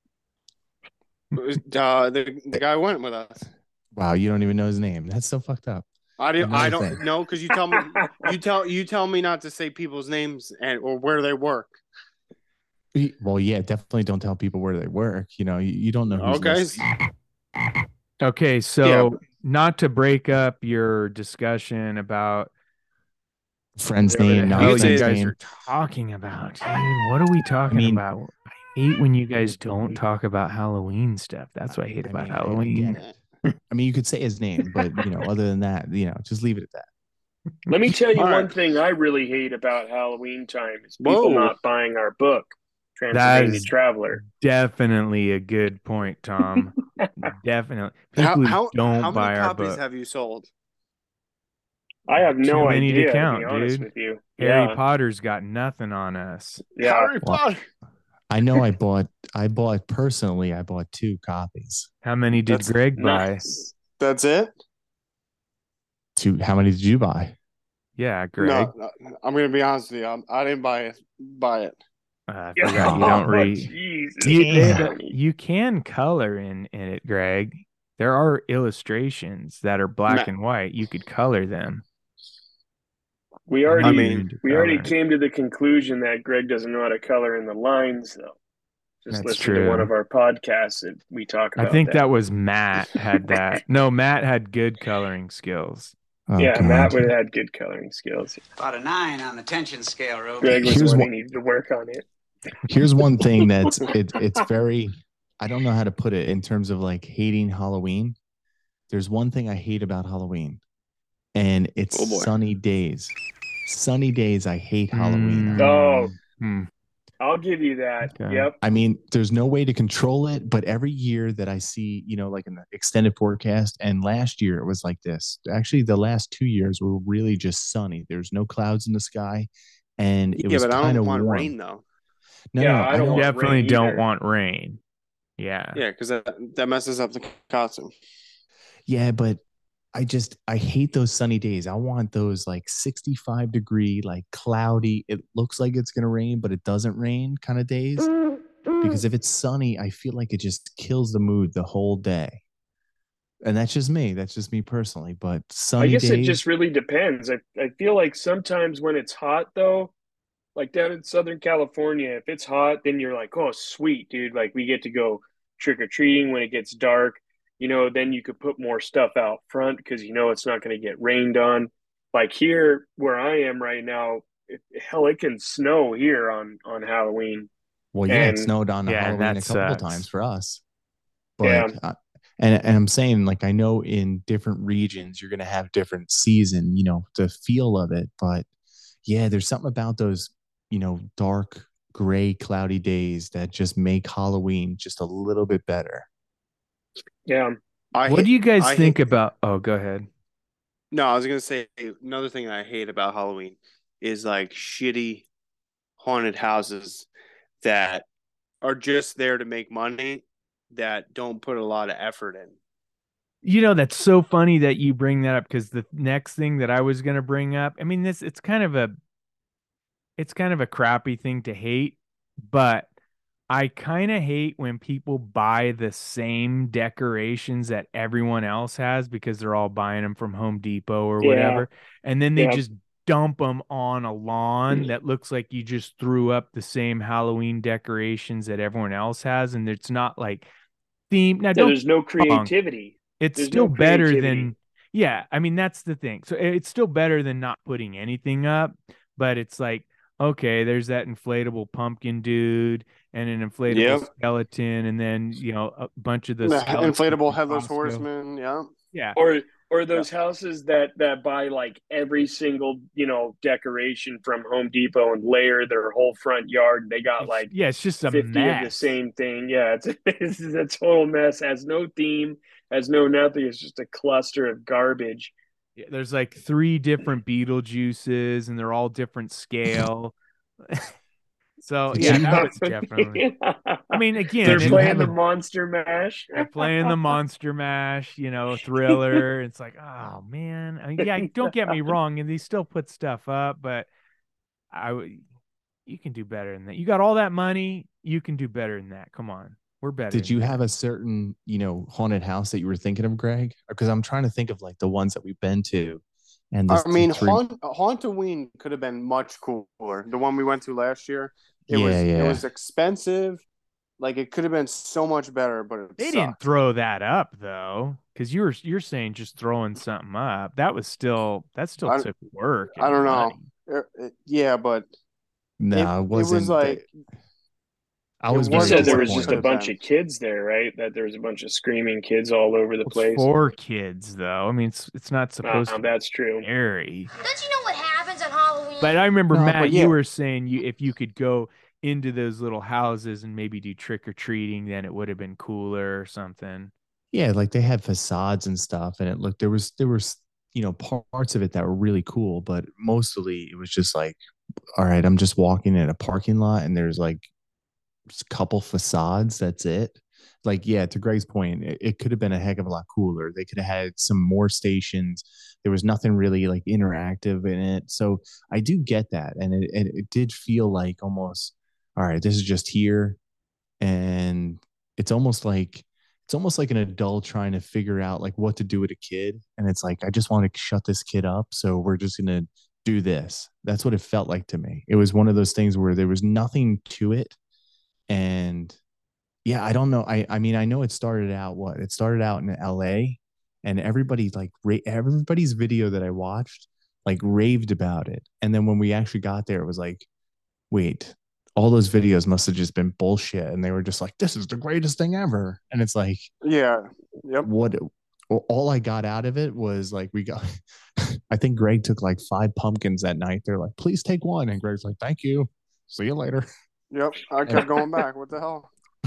Uh, the the guy went with us. Wow, you don't even know his name. That's so fucked up. I didn't. I Another don't thing. know because you tell me. You tell you tell me not to say people's names and or where they work. Well, yeah, definitely don't tell people where they work. You know, you, you don't know who's Okay. listening. Okay, so not to break up your discussion about Friend's whatever name, the not hell You you friend's say- guys name. are talking about, dude. What are we talking mean- about? I hate when you guys don't talk about Halloween stuff. That's what I hate I about mean, I- I Halloween. get it. I mean, you could say his name, but you know, other than that, you know, just leave it at that. Let me tell you All one right. thing I really hate about Halloween time is people Whoa. not buying our book, Transylvania is- Traveler. Definitely a good point, Tom. Definitely. How People who how, don't how buy many our copies book. have you sold? I have no Too many to idea, to, count, be honest dude. with you. Harry Yeah, Potter's got nothing on us. yeah. Harry Well, Potter. I know I bought, I bought personally, I bought two copies. How many did That's Greg buy? Nice. That's it. Two. How many did you buy? Yeah, Greg. No, no, I'm gonna be honest with you. I'm, I didn't buy it. Buy it. Uh, I forgot you don't Oh, read. Jesus. You, they, Damn. you can color in, in it, Greg. There are illustrations that are black Matt. and white. You could color them. We I'm already not mean, immune to we already color. came to the conclusion that Greg doesn't know how to color in the lines, though. Just That's listen to one true. of our podcasts that we talk I about think that. that was Matt had that. No, Matt had good coloring skills. Oh, yeah, God. Matt would have had good coloring skills. About a nine on the tension scale, Ruby. Greg was Here's the one what- who needed to work on it. Here's one thing that's it, it's very, I don't know how to put it in terms of like hating Halloween. There's one thing I hate about Halloween, and it's Oh, boy. sunny days. Sunny days, I hate Halloween. Mm. Oh, Hmm. I'll give you that. Okay. Yep. I mean, there's no way to control it, but every year that I see, you know, like in the extended forecast, and last year it was like this. Actually, the last two years were really just sunny. There's no clouds in the sky, and it yeah, was but I kind don't of want warm. rain though. No, Yeah, no, no, I I don't know. want Definitely rain don't either. want rain. Yeah. Yeah, because that that messes up the costume. Yeah, but I just I hate those sunny days. I want those like sixty-five degree, like cloudy. It looks like it's gonna rain, but it doesn't rain kind of days. Because if it's sunny, I feel like it just kills the mood the whole day. And that's just me. That's just me personally. But sunny I guess days, it just really depends. I, I feel like sometimes when it's hot, though, like down in Southern California, if it's hot, then you're like, oh, sweet, dude. Like we get to go trick or treating when it gets dark. You know, then you could put more stuff out front because you know it's not going to get rained on. Like here, where I am right now, it, hell, it can snow here on on Halloween. well, yeah, it and- snowed on Yeah, and Halloween that a couple of sucks. times for us. But Yeah. uh, and and I'm saying like I know in different regions you're gonna have different season, you know, the feel of it. But yeah, there's something about those, you know, dark, gray, cloudy days that just make Halloween just a little bit better. Yeah, I What hate- do you guys I think hate- about? Oh, go ahead. No, I was gonna say another thing I hate about Halloween is like shitty haunted houses that are just there to make money that don't put a lot of effort in. You know, that's so funny that you bring that up because the next thing that I was going to bring up, I mean, this it's kind of a it's kind of a crappy thing to hate, but I kind of hate when people buy the same decorations that everyone else has because they're all buying them from Home Depot or Yeah. whatever. And then they Yeah. just dump them on a lawn that looks like you just threw up the same Halloween decorations that everyone else has. And it's not like themed. Now, so don't there's no get me wrong. creativity. It's There's still no better creativity. than, yeah, I mean, that's the thing. So it's still better than not putting anything up, but it's like, okay, there's that inflatable pumpkin dude and an inflatable Yep. skeleton, and then, you know, a bunch of the The skeletons inflatable from headless Costco. horseman. Yeah. Yeah. Or or those houses that that buy like every single, you know, decoration from Home Depot and layer their whole front yard. They got It's- like yeah, it's just a fifty mess. of the same thing. Yeah, it's, it's a total mess. Has no theme, has no nothing. It's just a cluster of garbage. Yeah, there's like three different Beetlejuices, and they're all different scale. So Did yeah, you that have- was definitely. I mean, again, they're Did you playing have the a- Monster Mash. They're playing the Monster Mash, you know, Thriller. It's like, oh man, I mean, yeah. Don't get me wrong, and they still put stuff up, but I, w- you can do better than that. You got all that money, you can do better than that. Come on, we're better. Did than you that. have a certain, you know, haunted house that you were thinking of, Greg? Because I'm trying to think of like the ones that we've been to. And I this mean, three- Haunt, Hauntoween could have been much cooler. The one we went to last year, it Yeah, was yeah. it was expensive. Like it could have been so much better, but it They didn't sucked. throw that up though, because you were you're saying just throwing something up. That was still that still I- took work. I and don't know. money. It- it- yeah, but no, it, it, it wasn't. was like I it was You was very said there was what it just could a have bunch been. of kids there, right? That there was a bunch of screaming kids all over the It's place. for kids though. I mean, it's it's not supposed Uh, to that's true. be scary. Don't you know what happens on Halloween? But I remember No, Matt, but yeah. you were saying you if you could go into those little houses and maybe do trick or treating, then it would have been cooler or something. Yeah, like they had facades and stuff, and it looked there was there was you know parts of it that were really cool, but mostly it was just like, all right, I'm just walking in a parking lot, and there's like just a couple facades. That's it. Like, yeah, to Greg's point, it, it could have been a heck of a lot cooler. They could have had some more stations, there was nothing really like interactive in it. So I do get that. And it, it, it did feel like almost, all right, this is just here. And it's almost like, it's almost like an adult trying to figure out like what to do with a kid. And it's like, I just want to shut this kid up. So we're just going to do this. That's what it felt like to me. It was one of those things where there was nothing to it. And yeah, I don't know. I, I mean, I know it started out what? It started out in L A, and everybody like ra- everybody's video that I watched like raved about it. And then when we actually got there, it was like, wait, all those videos must have just been bullshit. And they were just like, this is the greatest thing ever. And it's like, Yeah. Yep. what all I got out of it was like, we got, I think Greg took like five pumpkins that night. They're like, please take one. And Greg's like, thank you. See you later. Yep. I kept going back. What the hell?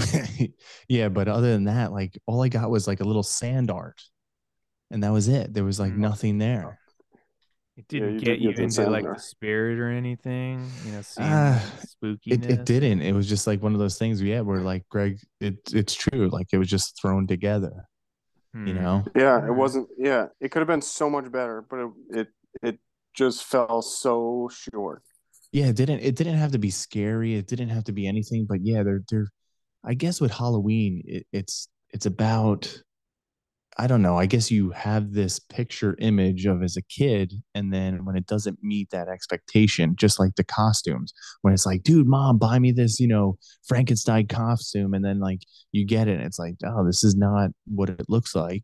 Yeah. But other than that, like all I got was like a little sand art. And that was it. There was like nothing there. It didn't you get did you get the into like seminar. the spirit or anything, you know, seeing Uh, the It, spookiness. it didn't. It was just like one of those things. Yeah, where like Greg, it it's true. Like it was just thrown together. You know. Yeah, it wasn't. Yeah, it could have been so much better, but it it, it just fell so short. Yeah, it didn't. It didn't have to be scary. It didn't have to be anything. But yeah, they're they're. I guess with Halloween, it, it's it's about. I don't know. I guess you have this picture image of as a kid, and then when it doesn't meet that expectation, just like the costumes, when it's like, dude, mom, buy me this, you know, Frankenstein costume, and then like you get it, and it's like, oh, this is not what it looks like.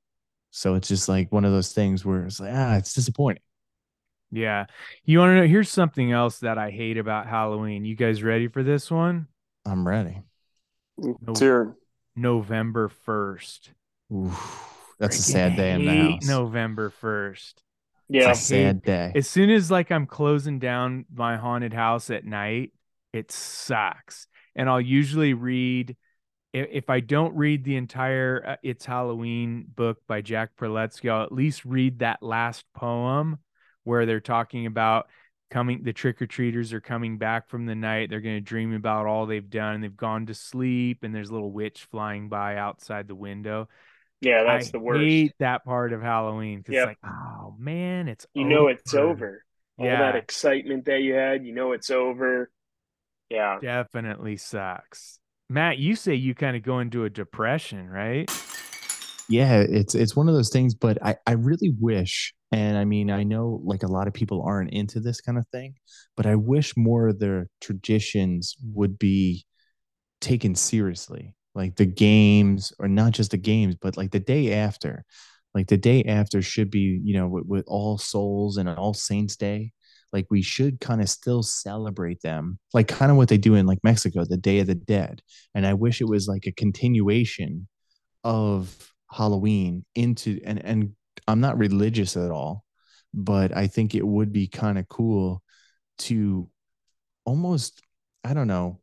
So it's just like one of those things where it's like, ah, it's disappointing. Yeah. You want to know? Here's something else that I hate about Halloween. You guys ready for this one? I'm ready. It's here. November first. Oof, that's a Freaking sad day in the hate house. November first. Yeah. It's a sad day. As soon as like I'm closing down my haunted house at night, it sucks. And I'll usually read, if, if I don't read the entire uh, It's Halloween book by Jack Prelutsky, I'll at least read that last poem where they're talking about coming, the trick-or-treaters are coming back from the night. They're going to dream about all they've done, and they've gone to sleep, and there's a little witch flying by outside the window. Yeah, that's I the worst. hate that part of Halloween because Yep. it's like, oh man, it's You over. know it's over. All Yeah. that excitement that you had, you know it's over. Yeah. Definitely sucks. Matt, you say you kind of go into a depression, right? Yeah, it's it's one of those things, but I, I really wish, and I mean, I know like a lot of people aren't into this kind of thing, but I wish more of their traditions would be taken seriously. Like the games, or not just the games, but like the day after. Like the day after should be, you know, with, with All Souls and All Saints Day. Like we should kind of still celebrate them, like kind of what they do in like Mexico, the Day of the Dead. And I wish it was like a continuation of Halloween into, and and I'm not religious at all, but I think it would be kind of cool to almost, I don't know,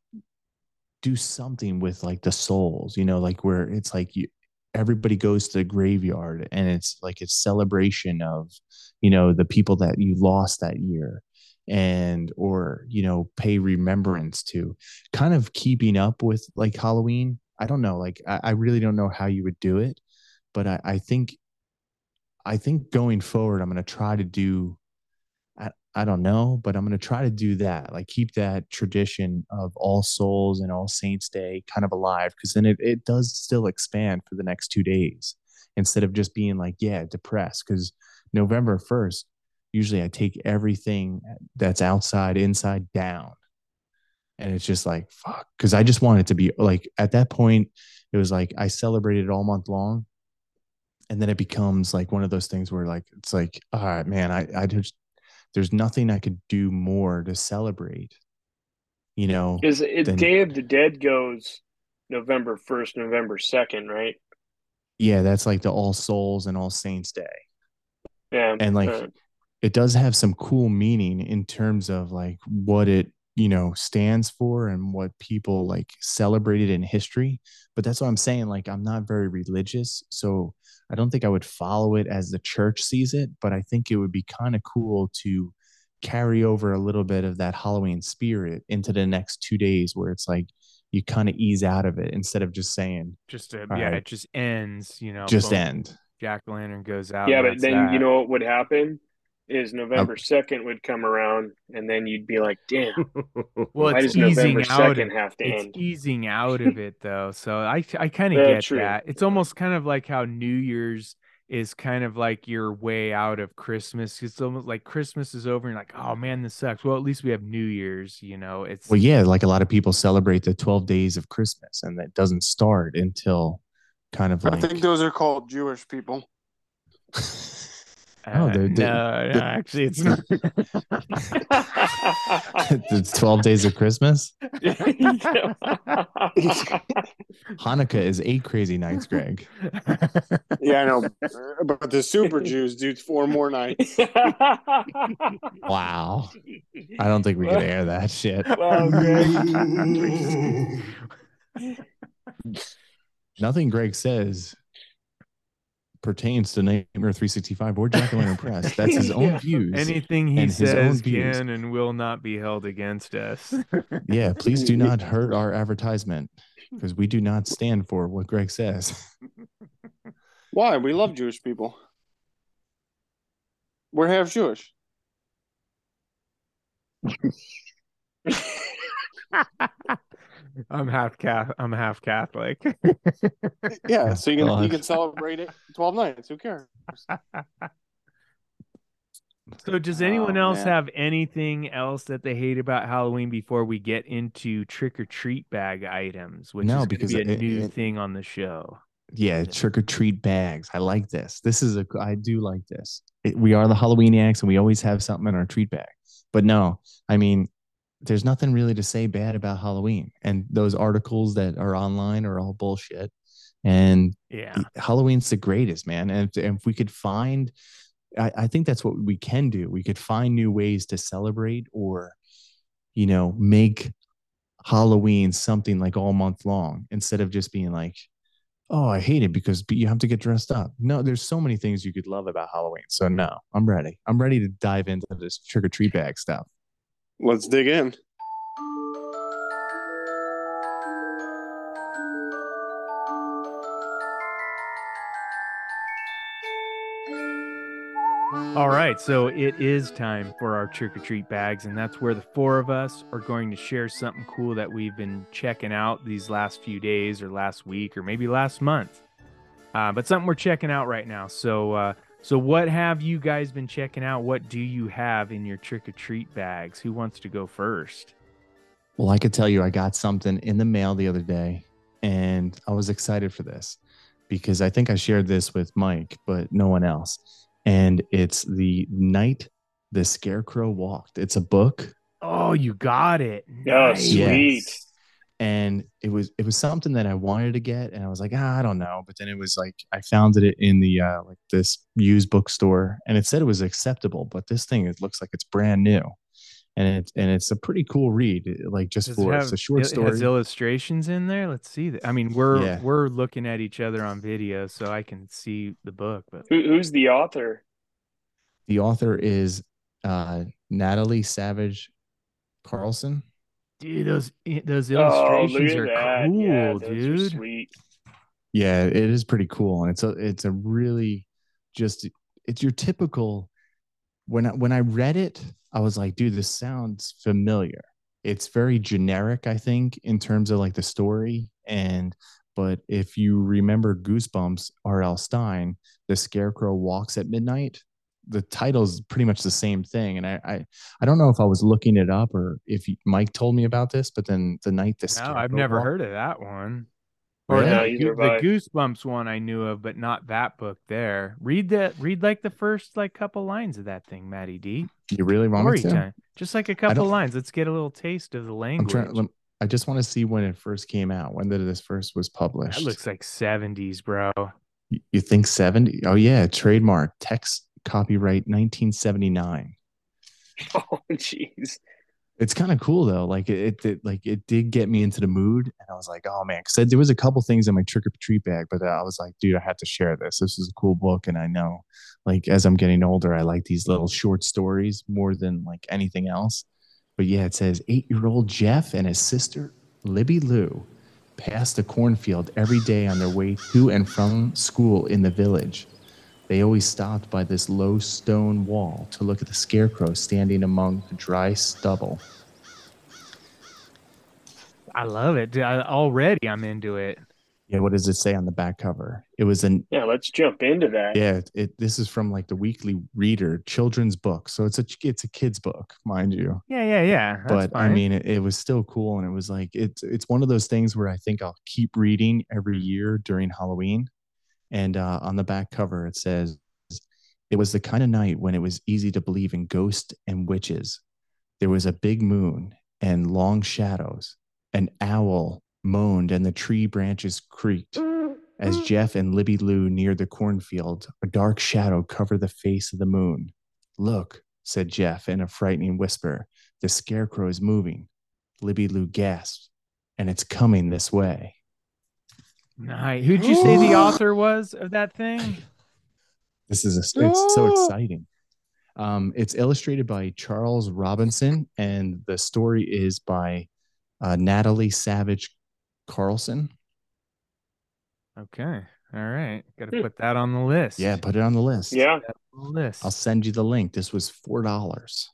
do something with like the souls, you know, like where it's like you, everybody goes to the graveyard and it's like a celebration of, you know, the people that you lost that year, and or you know, pay remembrance to, kind of keeping up with like Halloween. I don't know, like I, I really don't know how you would do it, but I, I think I think going forward, I'm going to try to do, I, I don't know, but I'm going to try to do that, like keep that tradition of All Souls and All Saints Day kind of alive, because then it, it does still expand for the next two days instead of just being like, yeah, depressed. Because November first, usually I take everything that's outside, inside down. And it's just like, fuck. Because I just want it to be like, at that point, it was like I celebrated all month long. And then it becomes like one of those things where like, it's like, all right, man, I, I just, there's nothing I could do more to celebrate, you know. Because it than, Day of the Dead goes November first, November second, right? yeah, that's like the All Souls and All Saints Day. Yeah. And like, uh, it does have some cool meaning in terms of like what it, you know, stands for and what people like celebrated in history. But that's what I'm saying. Like, I'm not very religious, so I don't think I would follow it as the church sees it, but I think it would be kind of cool to carry over a little bit of that Halloween spirit into the next two days where it's like you kind of ease out of it instead of just saying, Just to, all yeah, right, it just ends, you know. just boom. end. Jack o' lantern goes out. Yeah, and but that's then that. you know what would happen is November second would come around, and then you'd be like, "Damn, Well, why it's does November easing out second of have to it's end?" easing out of it though. So I I kind of Yeah, get true. that. It's almost kind of like how New Year's is kind of like your way out of Christmas. It's almost like Christmas is over and you're like, oh man, this sucks. Well, at least we have New Year's, you know. It's Well, yeah, like a lot of people celebrate the twelve days of Christmas, and that doesn't start until kind of I like. think those are called Jewish people. Oh, uh, they're, they're, no, no, they're- actually it's not. it's twelve days of Christmas. Hanukkah is eight crazy nights, Greg. Yeah, I know. But the super Jews do four more nights. Wow. I don't think we could air that shit. Wow, Greg. Nothing Greg says pertains to Nightmare three sixty-five or Jack o' Lantern Press. That's his own Yeah. views. Anything he and his own says views. can and will not be held against us. Yeah, please do not hurt our advertisement because we do not stand for what Greg says. Why? We love Jewish people. We're half Jewish. I'm half Catholic. I'm half Catholic. Yeah, so you can you God. can celebrate it twelve nights. Who cares? So does anyone Oh, else man. have anything else that they hate about Halloween before we get into trick or treat bag items, which No, is going to because be a it- new it- thing on the show? Yeah, trick or treat bags. I like this. This is a. I do like this. It, we are the Halloweeniacs, and we always have something in our treat bag. But no, I mean, there's nothing really to say bad about Halloween. And those articles that are online are all bullshit. And Yeah. Halloween's the greatest, man. And if, and if we could find, I, I think that's what we can do. We could find new ways to celebrate, or, you know, make Halloween something like all month long instead of just being like, oh, I hate it because you have to get dressed up. No, there's so many things you could love about Halloween. So no, I'm ready. I'm ready to dive into this trick or treat bag stuff. Let's dig in. All right, so it is time for our trick or treat bags, and that's where the four of us are going to share something cool that we've been checking out these last few days, or last week, or maybe last month. Uh, but something we're checking out right now. So, uh, so what have you guys been checking out? What do you have in your trick or treat bags? Who wants to go first? Well, I could tell you I got something in the mail the other day, and I was excited for this because I think I shared this with Mike, but no one else. And it's The Night the Scarecrow Walked. It's a book. Oh, you got it. Oh, Nice. sweet. And it was it was something that I wanted to get, and I was like, ah, I don't know. But then it was like I found it in the uh, like this used bookstore, and it said it was acceptable. But this thing, it looks like it's brand new, and it's and it's a pretty cool read. Like just Does it for have, it's a short it story. has illustrations in there. Let's see that. I mean, we're Yeah. we're looking at each other on video, so I can see the book. But Who, who's the author? The author is uh, Natalie Savage Carlson. dude, those those Oh, look illustrations at are that. cool, Yeah, those are dude. sweet. Yeah, it is pretty cool, and it's a it's a really just it's your typical. When I, when I read it, I was like, dude, this sounds familiar. It's very generic, I think, in terms of like the story. And but if you remember Goosebumps, R L. Stein, The Scarecrow Walks at Midnight, the title's pretty much the same thing. And I I, I don't know if I was looking it up or if you, Mike told me about this, but then The Night the No, Scarecrow I've never Walked- heard of that one. Or Really? the, No, either Goo- have the I. Goosebumps one I knew of, but not that book there. Read the read like the first like couple lines of that thing, Matty D. You really want Story me to? time. Just like a couple don't- lines. Let's get a little taste of the I'm language. trying. lem- I just want to see when it first came out. When did this first was published? That looks like seventies, bro. You- You think seventy? Oh yeah, trademark, text, copyright nineteen seventy-nine. Oh, jeez. It's kind of cool though. Like it, it, it- like it did get me into the mood, and I was like, oh man, because there was a couple things in my trick or treat bag, but I was like, dude, I had to share this. This is a cool book, and I know, like as I'm getting older, I like these little short stories more than like anything else. But yeah, it says eight-year-old Jeff and his sister Libby Lou passed a cornfield every day on their way to and from school in the village. They always stopped by this low stone wall to look at the scarecrow standing among the dry stubble. I love it. I, already I'm into it. Yeah, what does it say on the back cover? It was an Yeah, let's jump into that. yeah. It, it this is from like the Weekly Reader children's book, so it's a it's a kid's book, mind you. Yeah, yeah, yeah. That's But I fine. mean, it, it was still cool, and it was like it's it's one of those things where I think I'll keep reading every year during Halloween. And uh, on the back cover, it says, "It was the kind of night when it was easy to believe in ghosts and witches. There was a big moon and long shadows. An owl moaned and the tree branches creaked. As Jeff and Libby Lou neared the cornfield, a dark shadow covered the face of the moon. 'Look,' said Jeff in a frightening whisper. 'The scarecrow is moving.' Libby Lou gasped, 'And it's coming this way.'" Nice. Who'd you say the author was of that thing? This is a, it's so exciting. Um, it's illustrated by Charles Robinson, and the story is by uh, Natalie Savage Carlson. Okay. All right. Got to put that on the list. Yeah, put it on the list. Yeah. On the list. I'll send you the link. This was four dollars.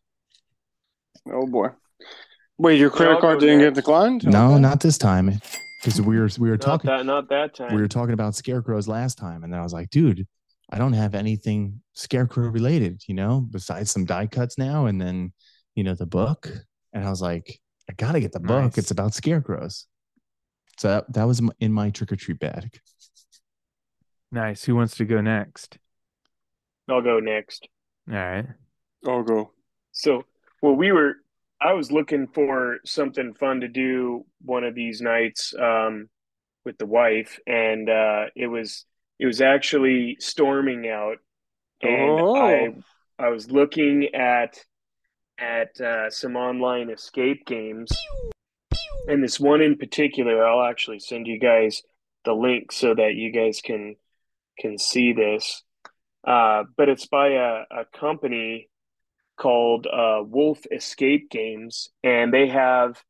Oh boy! Wait, your credit I'll card go didn't next. get declined? No, Okay. not this time. Because we were we were Not talking that, not that time. we were talking about scarecrows last time, and then I was like, dude, I don't have anything scarecrow related, you know, besides some die cuts now, and then you know the book. And I was like, I gotta get the book. Nice. It's about scarecrows. So that, that was in my trick or treat bag. Nice. Who wants to go next? I'll go next. All right. I'll go. So, well, we were, I was looking for something fun to do one of these nights um, with the wife, and uh, it was, it was actually storming out, and Oh. I, I was looking at, at uh, some online escape games, and this one in particular, I'll actually send you guys the link so that you guys can, can see this. Uh, but it's by a, a company called uh, Wolf Escape Games, and they have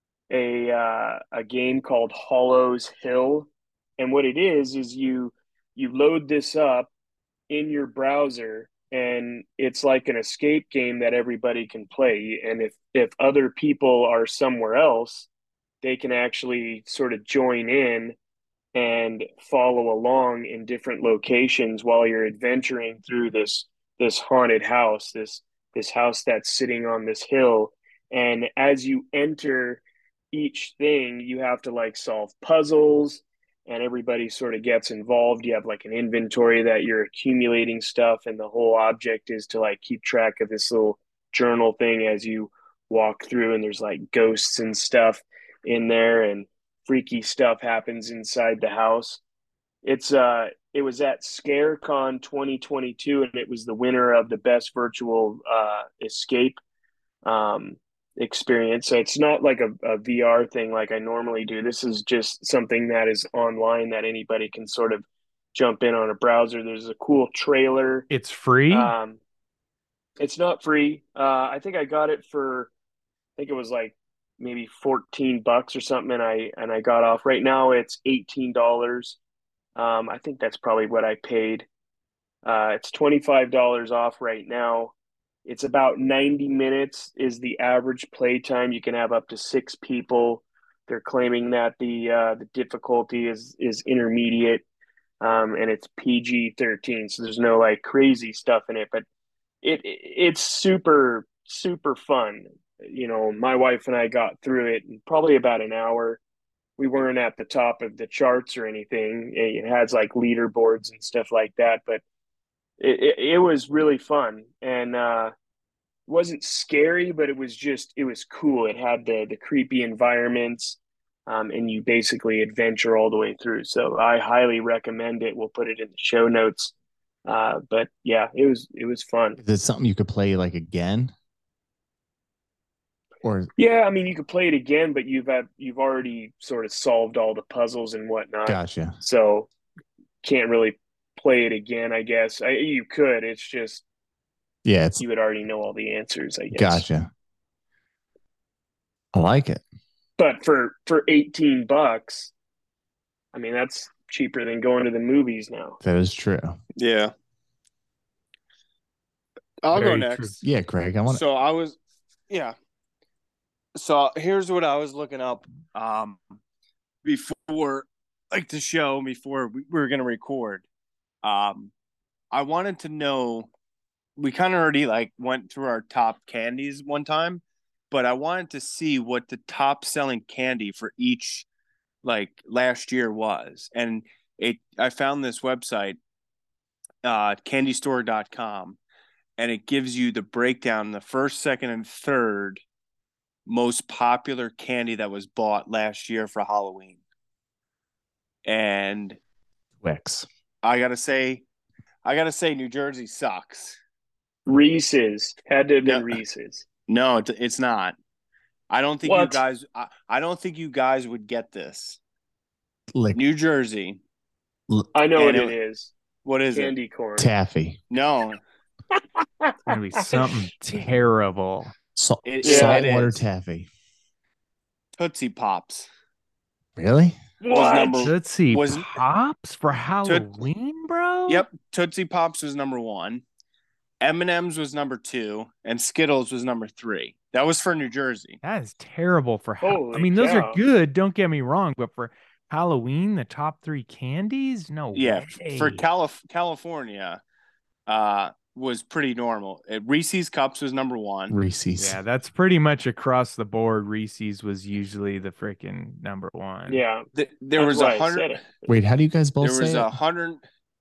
a uh, a game called Hollows Hill. And what it is is you you load this up in your browser, and it's like an escape game that everybody can play. And if if other people are somewhere else, they can actually sort of join in and follow along in different locations while you're adventuring through this this haunted house, this this house that's sitting on this hill. And as you enter each thing, you have to like solve puzzles, and everybody sort of gets involved. You have like an inventory that you're accumulating stuff, and the whole object is to like keep track of this little journal thing as you walk through, and there's like ghosts and stuff in there, and freaky stuff happens inside the house. It's uh it was at ScareCon twenty twenty-two, and it was the winner of the best virtual uh escape um experience. So it's not like a, a V R thing like I normally do. This is just something that is online that anybody can sort of jump in on a browser. There's a cool trailer. It's free? Um it's not free. Uh I think I got it for I think it was like maybe fourteen bucks or something, and I and I got off. Right now it's eighteen dollars. Um, I think that's probably what I paid. Uh, it's twenty-five dollars off right now. It's about ninety minutes is the average play time. You can have up to six people. They're claiming that the uh, the difficulty is is intermediate, um, and it's P G thirteen, so there's no like crazy stuff in it, but it it's super super fun. You know, my wife and I got through it in probably about an hour. We weren't at the top of the charts or anything. It has like leaderboards and stuff like that, but it, it, it was really fun, and uh, it wasn't scary, but it was just it was cool. It had the the creepy environments, um, and you basically adventure all the way through. So I highly recommend it. We'll put it in the show notes. Uh, but yeah, it was it was fun. Is it something you could play like again? Or Yeah, I mean, you could play it again, but you've had, you've already sort of solved all the puzzles and whatnot. Gotcha. So can't really play it again, I guess. I, you could. It's just yeah, it's you would already know all the answers, I guess. gotcha. I like it. But for for eighteen bucks, I mean, that's cheaper than going to the movies now. That is true. Yeah. I'll Very go true. next. Yeah, Craig. I want. So I was, yeah. So here's what I was looking up um, before, like the show, before we were going to record. Um, I wanted to know. We kind of already like went through our top candies one time, but I wanted to see what the top selling candy for each like last year was, and it. I found this website, uh, candy store dot com. And it gives you the breakdown, the first, second, and third most popular candy that was bought last year for Halloween. And Twix. I gotta say, I gotta say, New Jersey sucks. Reese's had to have been No. Reese's. No, it- it's not. I don't think you What? guys. I, I don't think you guys would get this. Lick New Jersey. I know And what it- it is. What is Candy it? corn. taffy. No, It's gonna be something terrible. Salt, It- yeah, saltwater it is. taffy. Tootsie Pops Really? was What? number. Let's see. Was- Pops for Halloween, bro? Yep, Tootsie Pops was number one. M and M's was number two, and Skittles was number three. That was for New Jersey. That is terrible for Halloween. I Holy mean, those cow. are good, don't get me wrong, but for Halloween, the top three candies? No Yeah, way. for Calif- California, uh, was pretty normal. Uh, Reese's Cups was number one. Reese's. Yeah, that's pretty much across the board. Reese's was usually the freaking number one. Yeah. Th- there That's was why a I hundred. said it. Wait, how do you guys both There was say a it? hundred.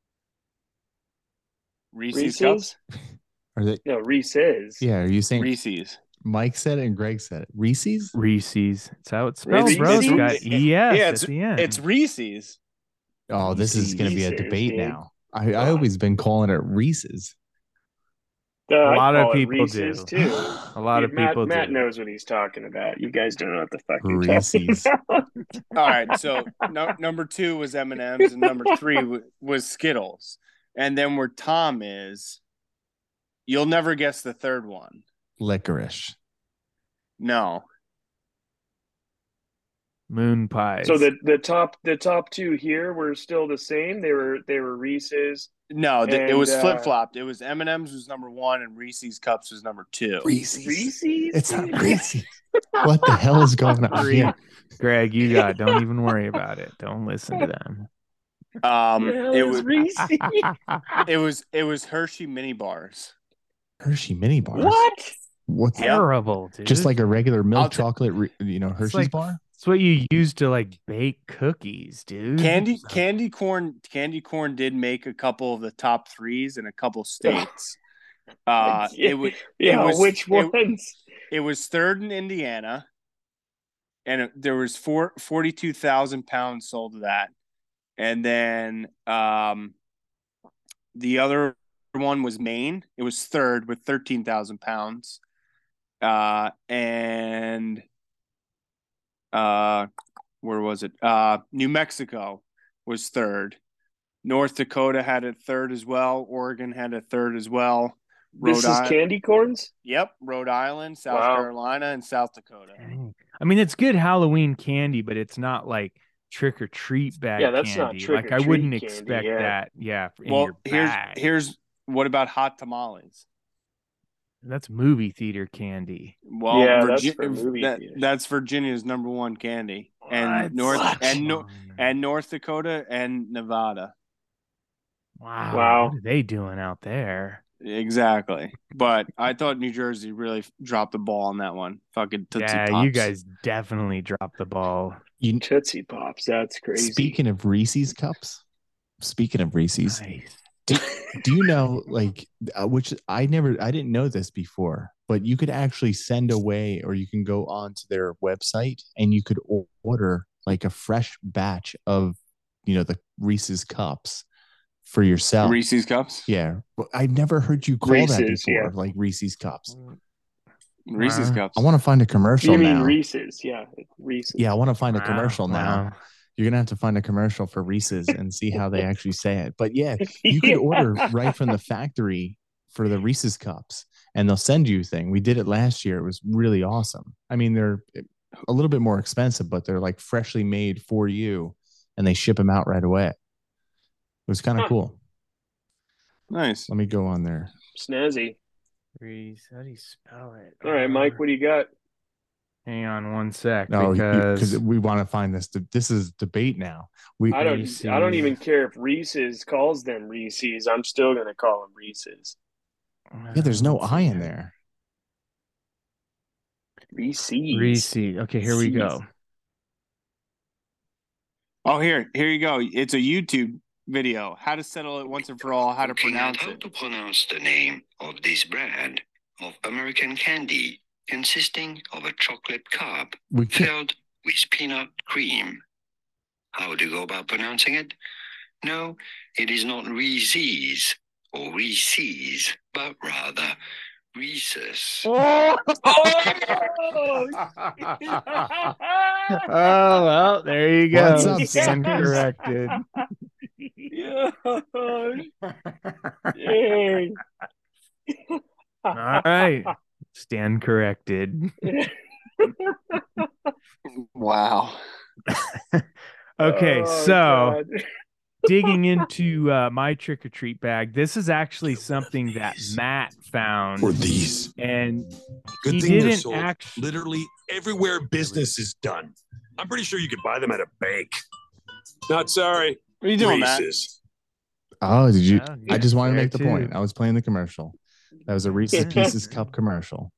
Reese's, Reese's? Cups. Are they? No, Reese's. Yeah. Are you saying Reese's. Mike said it and Greg said it? Reese's. Reese's. That's how it's spelled, bro. It's Reese's? got E S Yeah, at it's the end. it's Reese's. Oh, this is going to be a Reese's, debate dude. now. I I always been calling it Reese's. Uh, A I lot of call it people Reese's do. too. A lot of Dude, Matt, people Matt do. knows what he's talking about. You guys don't know what the fuck you're Reese's. talking about. All right, so no, number two was M and M's, and number three w- was Skittles, and then where Tom is, you'll never guess the third one. Licorice. No, Moon pies. So the the top the top two here were still the same. They were they were Reese's. no, th- it And, was uh, flip flopped. It was M and M's was number one, and Reese's Cups was number two. Reese's. Reese's. It's not Reese's. What the hell is going on Greg, here? Greg, you got. Don't even worry about it. Don't listen to them. Um, Yeah, it it's was Reese's. it was it was Hershey mini bars. Hershey mini bars. What? What's Terrible, dude. just like a regular milk I'll t- chocolate, re- you know, Hershey's like- bar? it's what you use to like bake cookies, dude. Candy candy corn candy corn did make a couple of the top threes in a couple states. Uh, Yeah, it was Yeah, it was which it- ones? It was third in Indiana, and it, there was four, forty-two thousand pounds sold of that. And then um, the other one was Maine. It was third with thirteen thousand pounds. Uh, and uh, where was it? Uh, New Mexico was third. North Dakota had a third as well. Oregon had a third as well. This is Island- candy corns. Yep, Rhode Island, South Wow. Carolina, and South Dakota. Dang. I mean, it's good Halloween candy, but it's not like trick or treat bag Yeah, that's not candy. trick like or I treat wouldn't candy, expect yeah. that. Yeah, in Well, your here's bag. here's what about hot tamales? That's movie theater candy. Well, Yeah, that's Virgi- for movie that- theaters. that's Virginia's number one candy, What? and North What? and no, and North Dakota and Nevada. Wow. Wow. What are they doing out there? Exactly. But I thought New Jersey really dropped the ball on that one. Fucking Tootsie yeah, Pops. you guys definitely dropped the ball. You, Tootsie Pops. That's crazy. speaking of Reese's cups, speaking of Reese's, Nice. do, do you know, like, uh, which I never, I didn't know this before, but you could actually send away, or you can go onto their website and you could o- order like a fresh batch of, you know, the Reese's cups for yourself. Reese's Cups. Yeah, but I never heard you call that Reese's, before, yeah. like Reese's cups. Reese's Uh, Cups. I want to find a commercial You mean now. Reese's? Yeah, Reese's. Yeah, I want to find a Wow, commercial now. wow. You're gonna have to find a commercial for Reese's and see how they actually say it. But yeah, you could order right from the factory for the Reese's cups, and they'll send you a thing. We did it last year. It was really awesome. I mean, they're a little bit more expensive, but they're like freshly made for you, and they ship them out right away. It was kind of Huh. cool. Nice. Let me go on there. Snazzy. Reese. How do you spell it? All right, Mike, what do you got? Hang on one sec. No, because because we want to find this. This is debate now. We I don't. Reese's. I don't even care if Reese's calls them Reese's. I'm still gonna call them Reese's. Yeah, there's no I in there. Reese's. Reese. Okay, here we go. Oh, here, here you go. It's a YouTube video. How to settle it once and for all. How to Looking pronounce at how it. to pronounce the name of this brand of American candy consisting of a chocolate cup We can't- filled with peanut cream. How do you go about pronouncing it? No, it is not Reese's or Reese's, but rather Reese's. Oh, Oh well, there you go. What's up, Stand suckers? corrected. yeah. Dang. All right. Stand corrected. Wow. Okay, Oh, so God. digging into uh, my trick or treat bag, this is actually something that Matt found, For these. and Good he thing they're didn't sold actually. literally everywhere business is done. I'm pretty sure you could buy them at a bank. Not sorry. What are you doing, Matt? Reese's. Oh, did you? Oh, I just wanted to there make the too. point. I was playing the commercial. That was a Reese's Pieces cup commercial.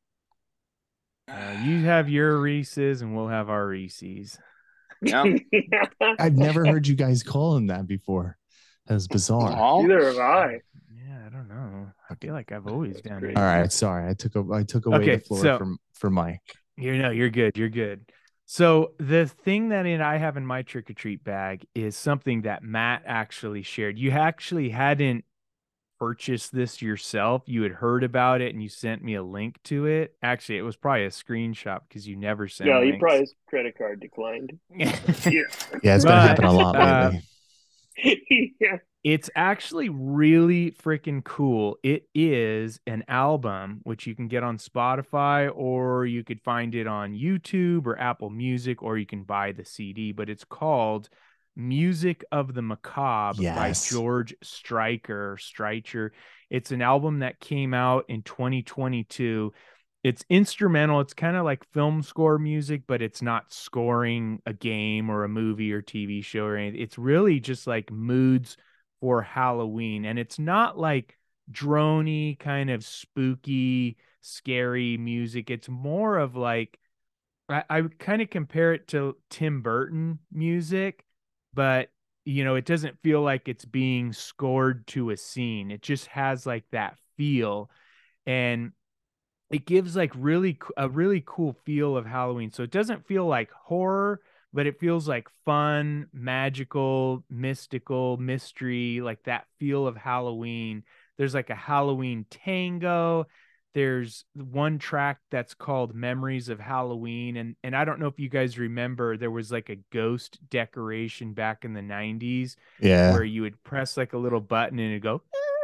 Uh, you have your Reese's, and we'll have our Reese's. Yeah. I've never heard you guys call them that before. That was bizarre. All Neither have I. Yeah, I don't know. I feel like I've always done it. right, sorry. I took a, I took away Okay, the floor so- from for Mike. You know, you're good. You're good. So the thing that in, I have in my trick or treat bag is something that Matt actually shared. You actually hadn't purchased this yourself. You had heard about it and you sent me a link to it. Actually, it was probably a screenshot because you never sent. Yeah, he links. probably his credit card declined. Yeah. Yeah, it's been But, happening a lot uh, lately. yeah. It's actually really freaking cool. It is an album which you can get on Spotify, or you could find it on YouTube or Apple Music, or you can buy the C D, but it's called Music of the Macabre by Yes. George Stryker. Stryker. It's an album that came out in twenty twenty-two. It's instrumental. It's kind of like film score music, but it's not scoring a game or a movie or T V show or anything. It's really just like moods for Halloween. And it's not like droney, kind of spooky, scary music. It's more of like, I, I would kind of compare it to Tim Burton music, but you know, it doesn't feel like it's being scored to a scene. It just has like that feel. And it gives like really co- a really cool feel of Halloween. So it doesn't feel like horror, but it feels like fun, magical, mystical, mystery, like that feel of Halloween. There's like a Halloween tango. There's one track that's called Memories of Halloween. And, and I don't know if you guys remember, there was like a ghost decoration back in the nineties Yeah. where you would press like a little button and it'd go.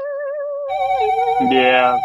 Yeah.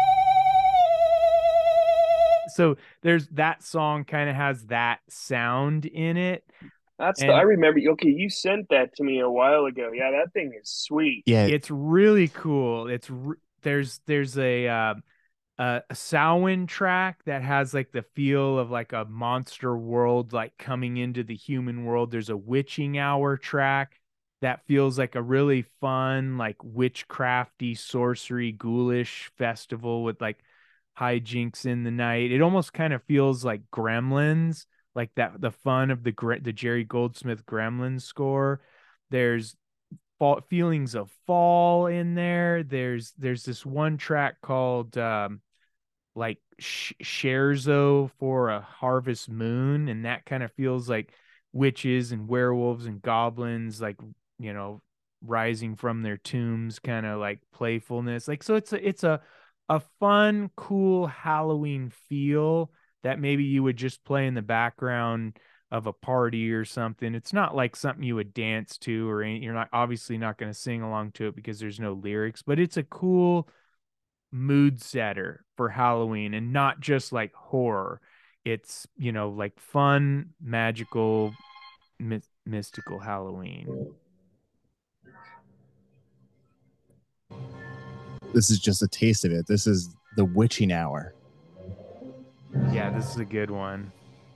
So there's that song kind of has that sound in it. That's And- the, I remember. Okay, you sent that to me a while ago. Yeah, that thing is sweet. Yeah. It's really cool. It's re- there's there's a uh, a, a Samhain track that has like the feel of like a monster world like coming into the human world. There's a witching hour track that feels like a really fun like witchcrafty, sorcery, ghoulish festival with like hijinks in the night. It almost kind of feels like Gremlins, like that the fun of the Gre- the Jerry Goldsmith Gremlins score. There's fall, feelings of fall in there. There's there's this one track called um like Sh- Scherzo for a Harvest Moon, and that kind of feels like witches and werewolves and goblins, like, you know, rising from their tombs, kind of like playfulness. Like, so it's a it's a a fun, cool Halloween feel that maybe you would just play in the background of a party or something. It's not like something you would dance to, or any, you're not obviously not going to sing along to it because there's no lyrics, but it's a cool mood setter for Halloween, and not just like horror. It's, you know, like fun, magical, my- mystical Halloween. This is just a taste of it. This is The Witching Hour. Yeah, this is a good one.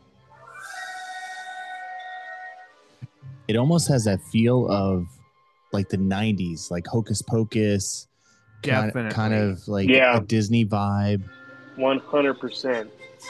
It almost has that feel of like the nineties, like Hocus Pocus. Kind, Definitely. kind of like Yeah. a Disney vibe. one hundred percent.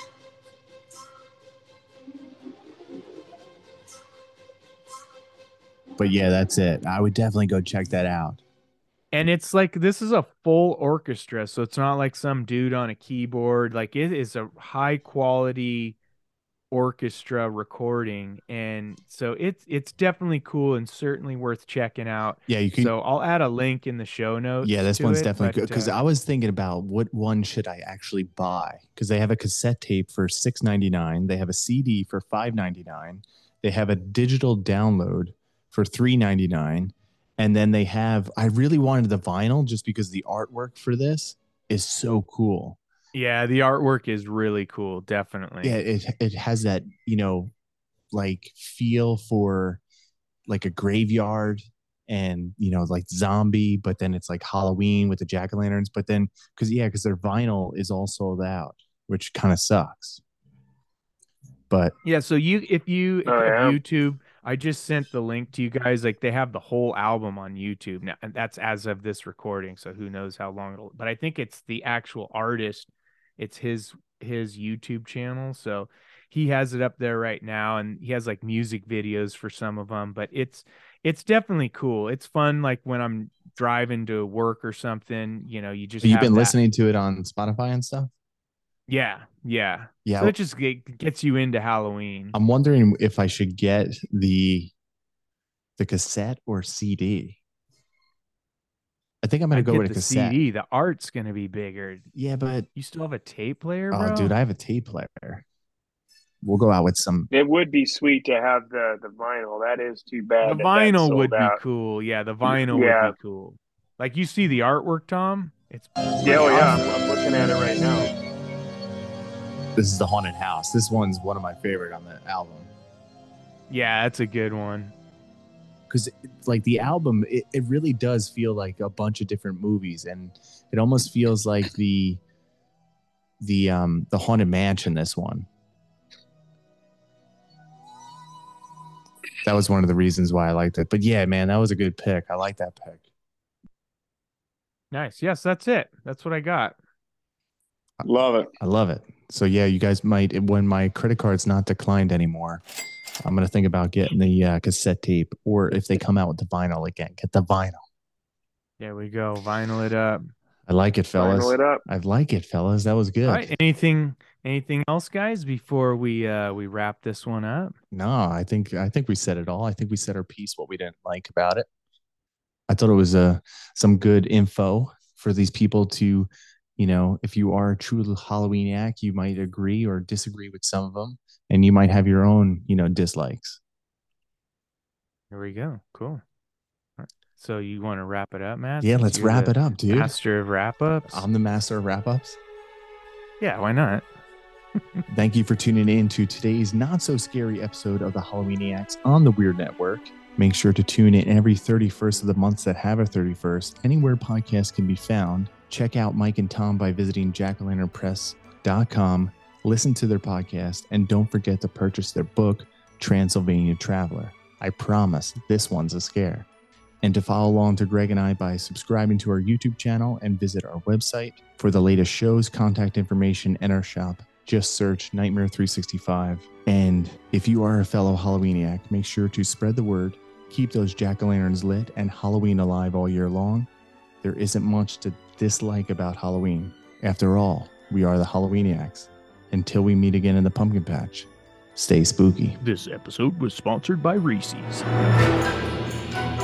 But yeah, that's it. I would definitely go check that out. And it's like this is a full orchestra, so it's not like some dude on a keyboard. Like it is a high quality orchestra recording, and so it's it's definitely cool and certainly worth checking out. Yeah, you can. So I'll add a link in the show notes. Yeah, this to one's it, definitely but, good because uh, I was thinking about what one should I actually buy, because they have a cassette tape for six ninety-nine, they have a C D for five ninety-nine, they have a digital download for three ninety-nine, and then they have. I really wanted the vinyl just because the artwork for this is so cool. yeah, the artwork is really cool. Definitely. Yeah, it it has that, you know, like feel for like a graveyard and, you know, like zombie, but then it's like Halloween with the jack-o'-lanterns. But then because yeah, because their vinyl is all sold out, which kind of sucks. But Yeah, so you if you if Oh, you have yeah. YouTube, I just sent the link to you guys. Like they have the whole album on YouTube now, and that's as of this recording. So who knows how long it'll. But I think it's the actual artist. It's his his YouTube channel, so he has it up there right now, and he has like music videos for some of them. But it's it's definitely cool. It's fun, like when I'm driving to work or something. You know, you just you've have been that- listening to it on Spotify and stuff. Yeah, yeah, Yeah. So it just get, gets you into Halloween. I'm wondering if I should get the the cassette or C D. I think I'm gonna I'd go get with a the cassette. C D. The art's gonna be bigger. Yeah, but You still have a tape player, oh, bro? dude, I have a tape player. We'll go out with some. It would be sweet to have the, the vinyl. That is too bad. the that vinyl that's would sold out. be cool. Yeah, the vinyl Yeah. would be cool. Like you see the artwork, Tom? It's Yeah, oh, yeah. I'm, I'm looking at it right now. This is the Haunted House. This one's one of my favorite on the album yeah, that's a good one. because, like, the album, it, it really does feel like a bunch of different movies, and it almost feels like the the um the Haunted Mansion. This one. That was one of the reasons why I liked it. But yeah, man, that was a good pick. I like that pick. Nice. Yes, that's it. That's what I got. Love it. I love it. So yeah, you guys might, when my credit card's not declined anymore, I'm gonna think about getting the uh, cassette tape, or if they come out with the vinyl again, get the vinyl. There we go. Vinyl it up. I like it, fellas. Vinyl it up. I like it, fellas. That was good. All right. Anything anything else, guys, before we uh we wrap this one up? No, I think I think we said it all. I think we said our piece. What we didn't like about it. I thought it was uh, some good info for these people to, you know, if you are a true Halloweeniac, you might agree or disagree with some of them, and you might have your own, you know, dislikes. Here we go. Cool. All right. So you want to wrap it up, Matt? Yeah, Since let's you're wrap the it up, dude. Master of wrap ups. I'm the master of wrap ups. Yeah, why not? Thank you for tuning in to today's not so scary episode of the Halloweeniacs on the Weird Network. Make sure to tune in every thirty-first of the months that have a thirty-first, anywhere podcasts can be found. Check out Mike and Tom by visiting jack o' lantern press dot com. Listen to their podcast, and don't forget to purchase their book, Transylvania Traveler. I promise this one's a scare. And to follow along to Greg and I by subscribing to our YouTube channel and visit our website. For the latest shows, contact information, and our shop, just search Nightmare three sixty-five. And if you are a fellow Halloweeniac, make sure to spread the word, keep those jack-o'-lanterns lit, and Halloween alive all year long. There isn't much to dislike about Halloween. After all, we are the Halloweeniacs. Until we meet again in the pumpkin patch, stay spooky. This episode was sponsored by Reese's.